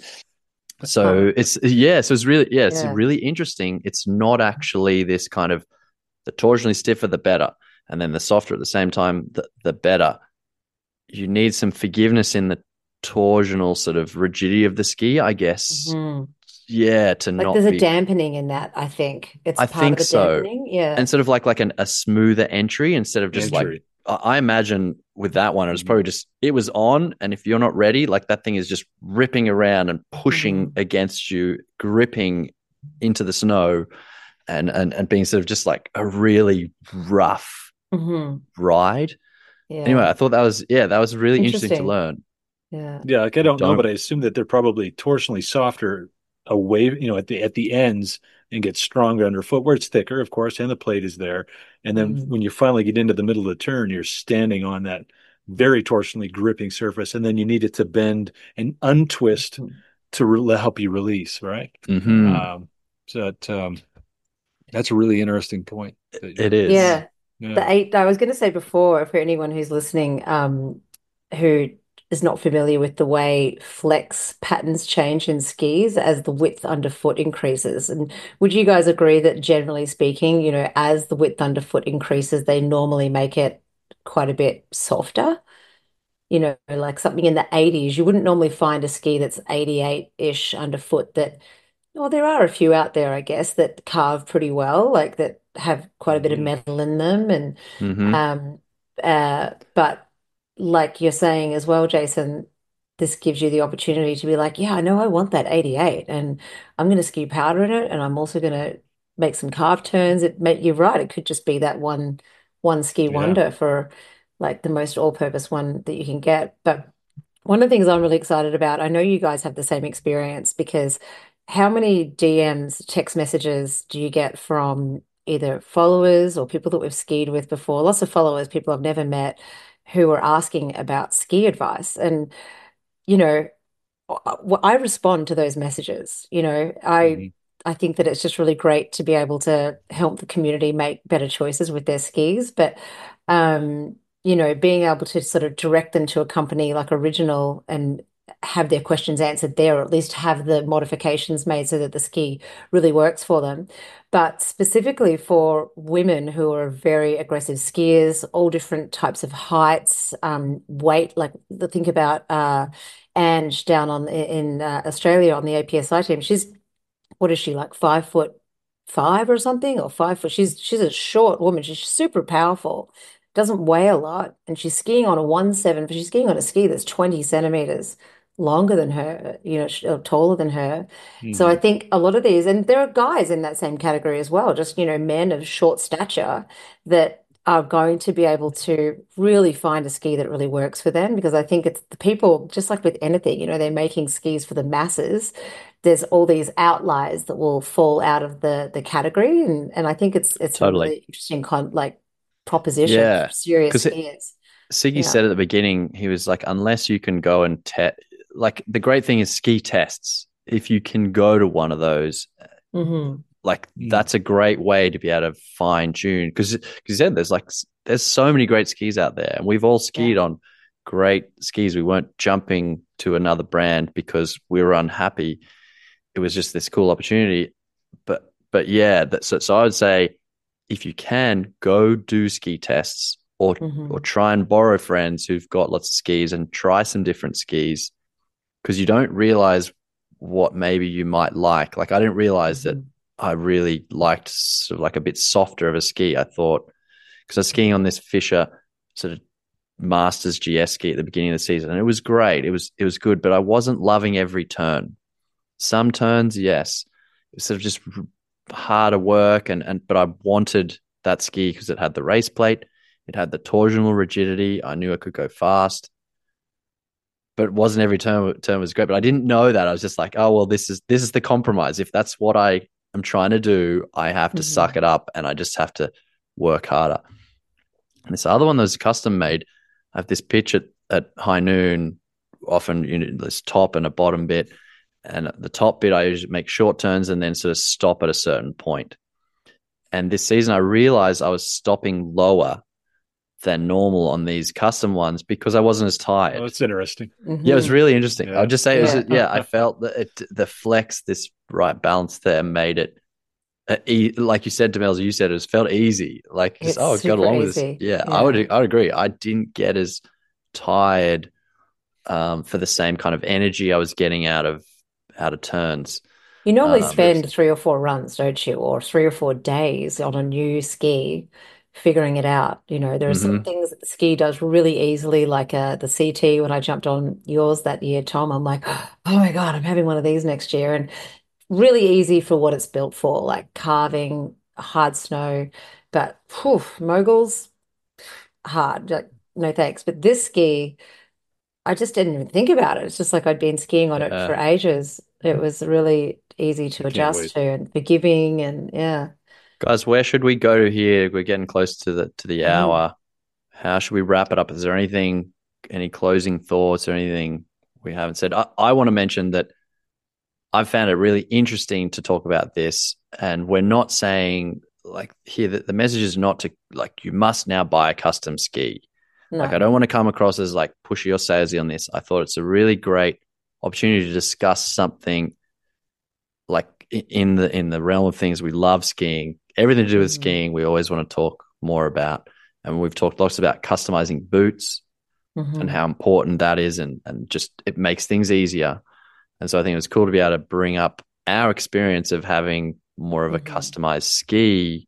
So it's, yeah, so it's really, yeah, it's Yeah. really interesting. It's not actually this kind of the torsionally stiffer, the better. And then the softer at the same time, the, the better. You need some forgiveness in the torsional sort of rigidity of the ski, I guess. Mhm. yeah, to Like not there's a be. dampening in that, I think. It's I part of think the so. dampening. Yeah. And sort of like like an, a smoother entry instead of just like Entry. I I imagine with that one, it was Mhm. probably just it was on, and if you're not ready, like that thing is just ripping around and pushing Mhm. against you, gripping into the snow, and and and being sort of just like a really rough Mhm. ride. Anyway, Yeah. I thought that was yeah, that was really interesting to Interesting. learn. Yeah. Yeah, like I I don't know, but don't. I assume that they're probably torsionally softer away, you know, at the at the ends and get stronger underfoot where it's thicker, of course, and the plate is there. And then Mhm. when you finally get into the middle of the turn, you're standing on that very torsionally gripping surface, and then you need it to bend and untwist to re- help you release, right? Hmm. Um, so that, um, that's a really interesting point that It you're, is. Yeah. yeah. The eight, I was going to say before, for anyone who's listening, um, who is not familiar with the way flex patterns change in skis as the width underfoot increases. And would you guys agree that generally speaking, you know, as the width underfoot increases, they normally make it quite a bit softer? You know, like something in the eighties, you wouldn't normally find a ski that's eighty-eight-ish underfoot that, well, there are a few out there, I guess, that carve pretty well, like that have quite a bit of Mhm. metal in them. And Hmm. um uh but like you're saying as well, Jason, this gives you the opportunity to be like, yeah, I know I want that eighty-eight and I'm going to ski powder in it and I'm also going to make some carve turns. It make you're right, it could just be that one one ski Yeah. wonder for like the most all-purpose one that you can get. But one of the things I'm really excited about, I know you guys have the same experience because how many D Ms, text messages do you get from either followers or people that we've skied with before? Lots of followers, people I've never met who are asking about ski advice. And, you know, I I respond to those messages. You know, I Mhm. I think that it's just really great to be able to help the community make better choices with their skis. But um, you know, being able to sort of direct them to a company like Original and have their questions answered there, or at least have the modifications made so that the ski really works for them. But specifically for women who are very aggressive skiers, all different types of heights, um, weight, like the think about uh Ange down on in uh, Australia on the A P S I team. She's what is she like five foot five or something or five foot? She's she's a short woman. She's super powerful. Doesn't weigh a lot, and she's skiing on a one seven. But she's skiing on a ski that's twenty centimeters longer than her. You know, sh- uh, taller than her. So I Mhm. think a lot of these, and there are guys in that same category as well. Just you know, men of short stature that are going to be able to really find a ski that really works for them because I think it's the people, just like with anything, you know, they're making skis for the masses. There's all these outliers that will fall out of the the category, and and I think it's it's a Totally. really interesting con like proposition for Yeah. serious Because skiers. Siggy Yeah. said at the beginning, he was like, unless you can go and test, like the great thing is ski tests. If you can go to one of those, Hmm. like Mhm. that's a great way to be able to fine tune. Because because you said there's like there's so many great skis out there, and we've all skied Yeah. on great skis. We weren't jumping to another brand because we were unhappy. It was just this cool opportunity. But but yeah, that, so so I would say if you can go do ski tests or or Hmm. try and borrow friends who've got lots of skis and try some different skis because you don't realize what maybe you might like. Like I didn't realize that Hmm. I really liked sort of like a bit softer of a ski. I thought because I was skiing on this Fisher sort of Masters G S ski at the beginning of the season, and it was great. It was it was good, but I wasn't loving every turn. Some turns, yes, it was sort of just harder work, and and but I wanted that ski because it had the race plate, it had the torsional rigidity. I knew I could go fast, but it wasn't every turn turn was great. But I didn't know that. I was just like, oh well, this is this is the compromise. If that's what I am trying to do, I have to suck Hmm. it up, and I just have to work harder. And this other one that was custom made, I have this pitch at at high noon. Often, you know, this top and a bottom bit, and at the top bit I usually make short turns and then sort of stop at a certain point. And this season, I realized I was stopping lower than normal on these custom ones because I wasn't as Oh, tired. that's interesting. Yeah, it was Hmm. really interesting. I'll Yeah. just say it was, Yeah. yeah, I felt that it, the flex, this right balance there made it, uh, e- like you said, Demels, you said it was felt easy. Like just, It's oh, got super along with this. easy. Yeah, I Yeah. would, I would agree. I didn't get as tired um, for the same kind of energy I was getting out of, out of turns. You normally Um, spend three or four runs, don't you? Or three or four days on a new ski figuring it out. You know, there are some mhm. things that the ski does really easily, like uh, the C T when I jumped on yours that year, Tom. I'm like, oh my God, I'm having one of these next year. And really easy for what it's built for, like carving, hard snow. But whew, moguls, hard. Like, no thanks. But this ski, I just didn't even think about it. It's just like I'd been skiing on it for Yeah, ages. It was really easy I to can't adjust wait. to and forgiving and yeah. guys, where should we go to here? We're getting close to the to the Mm. hour. How should we wrap it up? Is there anything, any closing thoughts or anything we haven't said? I, I want to mention that I've found it really interesting to talk about this, and we're not saying like here that the message is not to like you must now buy a custom ski. Like I No. don't want to come across as like pushy or salesy on this. I thought it's a really great opportunity to discuss something like in the in the realm of things we love skiing. Everything to do with Mm. skiing, we always want to talk more about. And we've talked lots about customizing boots and Hmm. how important that is, and and just it makes things easier. And so I think it was cool to be able to bring up our experience of having more of a Hmm. customized ski.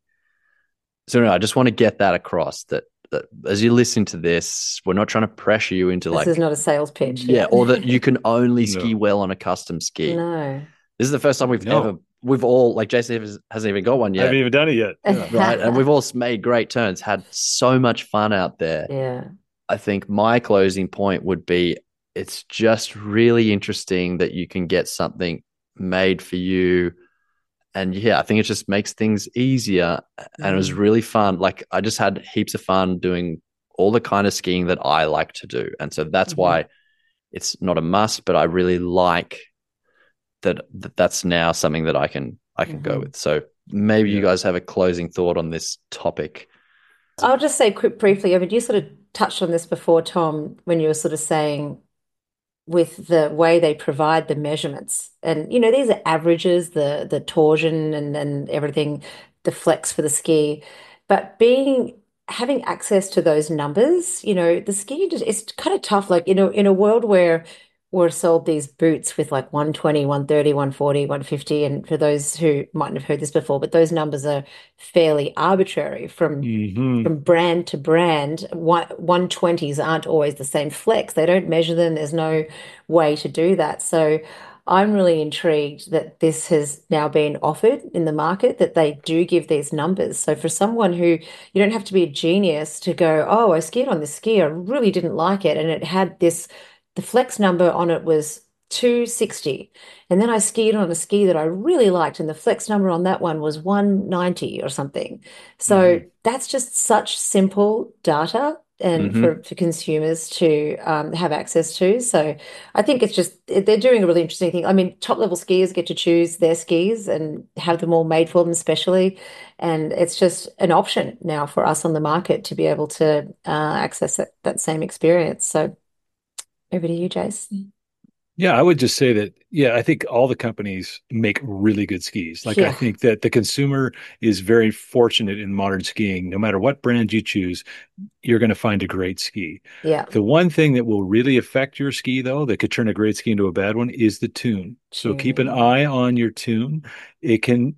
So no, I just want to get that across that that as you listen to this, we're not trying to pressure you into This is like, not a sales pitch. yeah, Yeah. or that you can only ski No, well on a custom ski. No. This is the first time we've ever, no, we've all, like Jason has- hasn't even got one I haven't yet, even done it yet. Yeah. right? And we've all made great turns, had so much fun out there. Yeah. I think my closing point would be it's just really interesting that you can get something made for you. And yeah, I think it just makes things easier. And it was Mm. really fun. Like I just had heaps of fun doing all the kind of skiing that I like to do. And so that's Hmm. why it's not a must, but I really like that, that that's now something that I can I can go Hmm. with. So maybe you Yeah. guys have a closing thought on this topic. I'll just say quick briefly, I mean, you sort of touched on this before, Tom, when you were sort of saying with the way they provide the measurements. And you know, these are averages, the the torsion and and everything, the flex for the ski. But being having access to those numbers, you know, the ski just it's kind of tough. Like, you know, in a world where we're sold these boots with like one twenty, one thirty, one forty, one fifty. And for those who mightn't have heard this before, but those numbers are fairly arbitrary from Hmm. from brand to brand. One, one twenties aren't always the same flex. They don't measure them. There's no way to do that. So I'm really intrigued that this has now been offered in the market, that they do give these numbers. So for someone who you don't have to be a genius to go, oh, I skied on this ski, I really didn't like it. And it had this, the flex number on it was two sixty. And then I skied on a ski that I really liked, and the flex number on that one was one ninety or something. So Hmm. that's just such simple data and Mm-hmm. for, for consumers to um, have access to. So I think it's just they're doing a really interesting thing. I mean, top level skiers get to choose their skis and have them all made for them specially. And it's just an option now for us on the market to be able to uh, access that, that same experience. So over to you, Jason. Yeah, I would just say that, yeah, I think all the companies make really good skis. Like, I Yeah, think that the consumer is very fortunate in modern skiing. No matter what brand you choose, you're going to find a great ski. yeah, The one thing that will really affect your ski, though, that could turn a great ski into a bad one is the tune. So keep an tuning. eye on your tune. It can,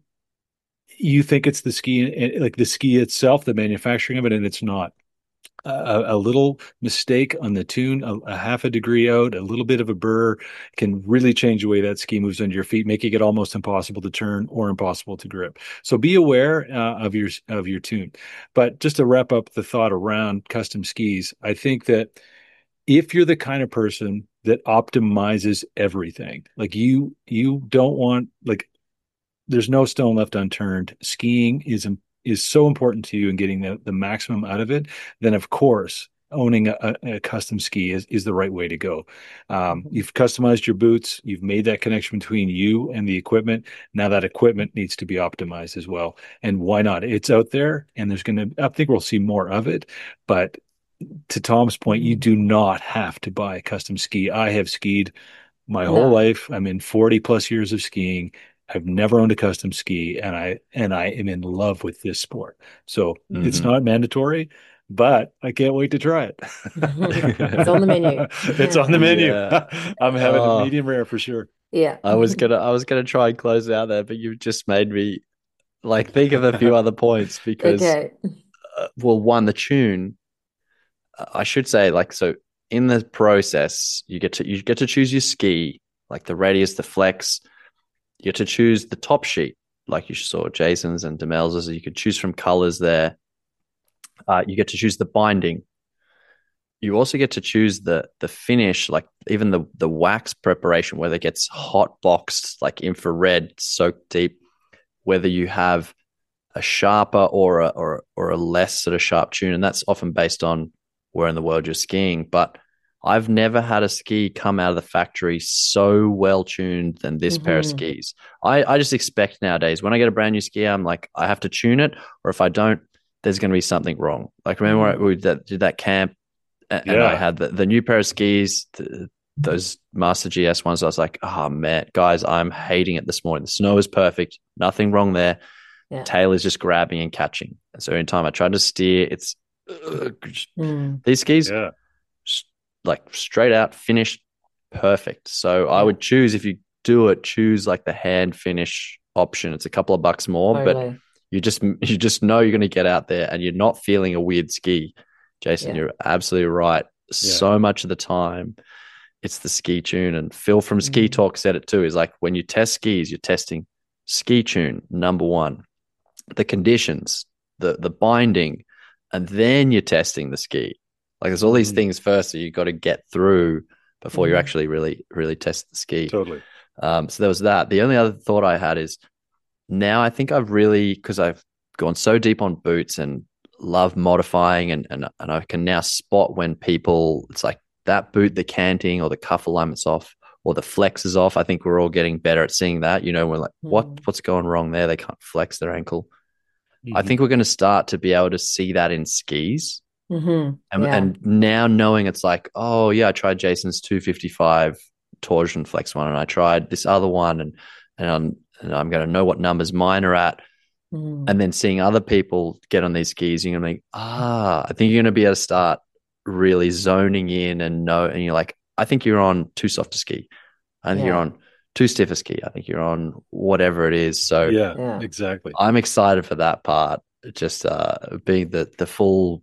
you think it's the ski, eh, like the ski itself, the manufacturing of it, and it's not. A, a little mistake on the tune, a, a half a degree out, a little bit of a burr can really change the way that ski moves under your feet, making it almost impossible to turn or impossible to grip. So be aware uh, of your of your tune. But just to wrap up the thought around custom skis, I think that if you're the kind of person that optimizes everything, like you you don't want like there's no stone left unturned. Skiing is is so important to you and getting the, the maximum out of it, then of course owning a, a custom ski is, is the right way to go. Um, Mhm. you've customized your boots, you've made that connection between you and the equipment. Now that equipment needs to be optimized as well. And why not? It's out there and there's going to, I think we'll see more of it. But to Tom's point, you Mhm. do not have to buy a custom ski. I have skied my whole No. life. I'm in forty plus years of skiing. I've never owned a custom ski and I and I am in love with this sport. So it's Mm-hmm. not mandatory, but I can't wait to try it. It's on the menu. It's on the menu. Yeah. I'm having a Oh, medium rare for sure. Yeah. I was gonna I was gonna try and close it out there, but you've just made me like think of a few other points because Okay. uh, well, one, the tune, uh, I should say, like, so in the process, you get to you get to choose your ski, like the radius, the flex. You get to choose the top sheet, like you saw Jason's and Demelza's. You could choose from colors there. Uh, you get to choose the binding. You also get to choose the the finish, like even the the wax preparation, whether it gets hot boxed, like infrared, soaked deep, whether you have a sharper or a or or a less sort of sharp tune, and that's often based on where in the world you're skiing. But I've never had a ski come out of the factory so well tuned than this pair of hmm skis. I I just expect nowadays when I get a brand new ski, I'm like I have to tune it, or if I don't, there's going to be something wrong. Like remember Mm. we did, did that camp, and I Yeah. had the, the new pair of skis, the, those Master G S ones. I was like, oh man, guys, I'm hating it this morning. The snow is perfect, nothing wrong there. Yeah. Tail is just grabbing and catching. And so anytime I try to steer, it's uh, Mm. these skis Yeah. like straight out finished perfect. So I Yeah. would choose, if you do it, choose like the hand finish option. It's a couple of bucks more, but Totally. you just you just know you're going to get out there and you're not feeling a weird ski. Jason, Yeah. you're absolutely right. So much of the time, it's the ski tune. And Phil from Ski Mm. Talk said it too. Is like when you test skis, you're testing ski tune number one, the conditions, the the binding, and then you're testing the ski. Like there's all these Mhm. things first that you've got to get through before you Mhm. actually really really test the ski. Totally. Um, so there was that. The only other thought I had is now I think I've really, because I've gone so deep on boots and love modifying, and, and and I can now spot when people, it's like that boot, the canting or the cuff alignment's off or the flex is off. I think we're all getting better at seeing that. You know, we're like, what Mm. what's going wrong there? They can't flex their ankle. I Mhm. think we're going to start to be able to see that in skis. hmm And, Yeah. and now knowing it's like, oh yeah, I tried Jason's two fifty-five torsion flex one, and I tried this other one, and and I'm, and I'm going to know what numbers mine are at. Mm. And then seeing other people get on these skis, you're going to be, ah, I think you're going to be able to start really zoning in and know. And you're like, I think you're on too soft a ski. I think you're Yeah. on too stiff a ski. I think you're on whatever it is. So Yeah, Yeah. exactly. I'm excited for that part. Just uh, being the the full.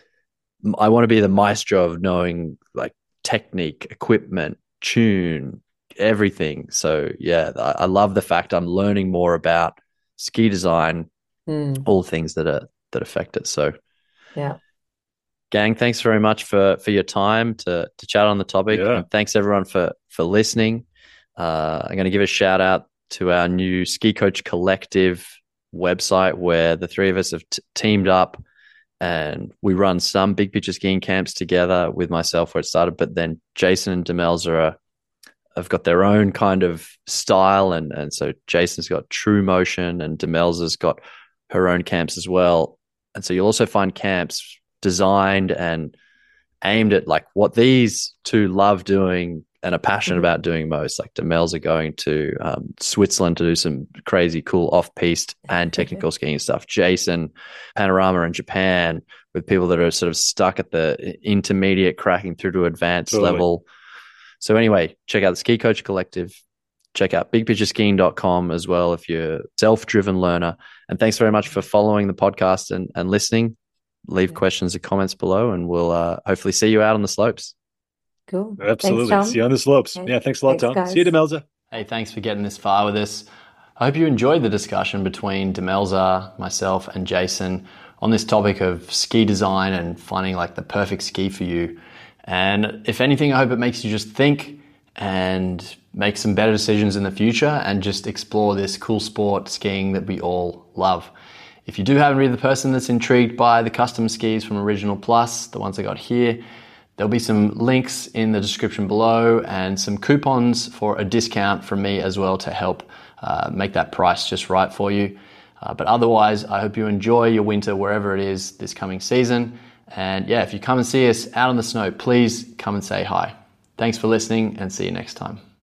I want to be the maestro of knowing like technique, equipment, tune, everything. So yeah, I, I love the fact I'm learning more about ski design, Mm. all things that are that affect it. So Yeah. gang, thanks very much for for your time to to chat on the topic, Yeah. and thanks everyone for for listening. Uh, I'm going to give a shout out to our new Ski Coach Collective website, where the three of us have t- teamed up, and we run some big picture skiing camps together with myself where it started. But then Jason and Demelza are, have got their own kind of style, and and so Jason's got True Motion, and Demelza's got her own camps as well. And so you'll also find camps designed and aimed at like what these two love doing and are passionate Mhm. about doing most. Like Demelza going to um, Switzerland to do some crazy cool off-piste and technical skiing stuff. Jason, Panorama in Japan, with people that are sort of stuck at the intermediate, cracking through to advanced Totally. level. So anyway, check out the Ski Coach Collective. Check out big picture skiing dot com as well if you're a self-driven learner. And thanks very much for following the podcast and, and listening. Leave Yeah. questions and comments below, and we'll uh, hopefully see you out on the slopes. Cool. Absolutely. Thanks, See Tom. you on the slopes. Okay. Yeah, thanks a lot, Thanks, Tom. See you, guys. Demelza. Hey, thanks for getting this far with us. I hope you enjoyed the discussion between Demelza, myself, and Jason on this topic of ski design and finding like the perfect ski for you. And if anything, I hope it makes you just think and make some better decisions in the future and just explore this cool sport, skiing, that we all love. If you do happen to be the person that's intrigued by the custom skis from Original Plus, the ones I got here, there'll be some links in the description below and some coupons for a discount from me as well to help uh, make that price just right for you. Uh, but otherwise, I hope you enjoy your winter wherever it is this coming season. And yeah, if you come and see us out on the snow, please come and say hi. Thanks for listening, and see you next time.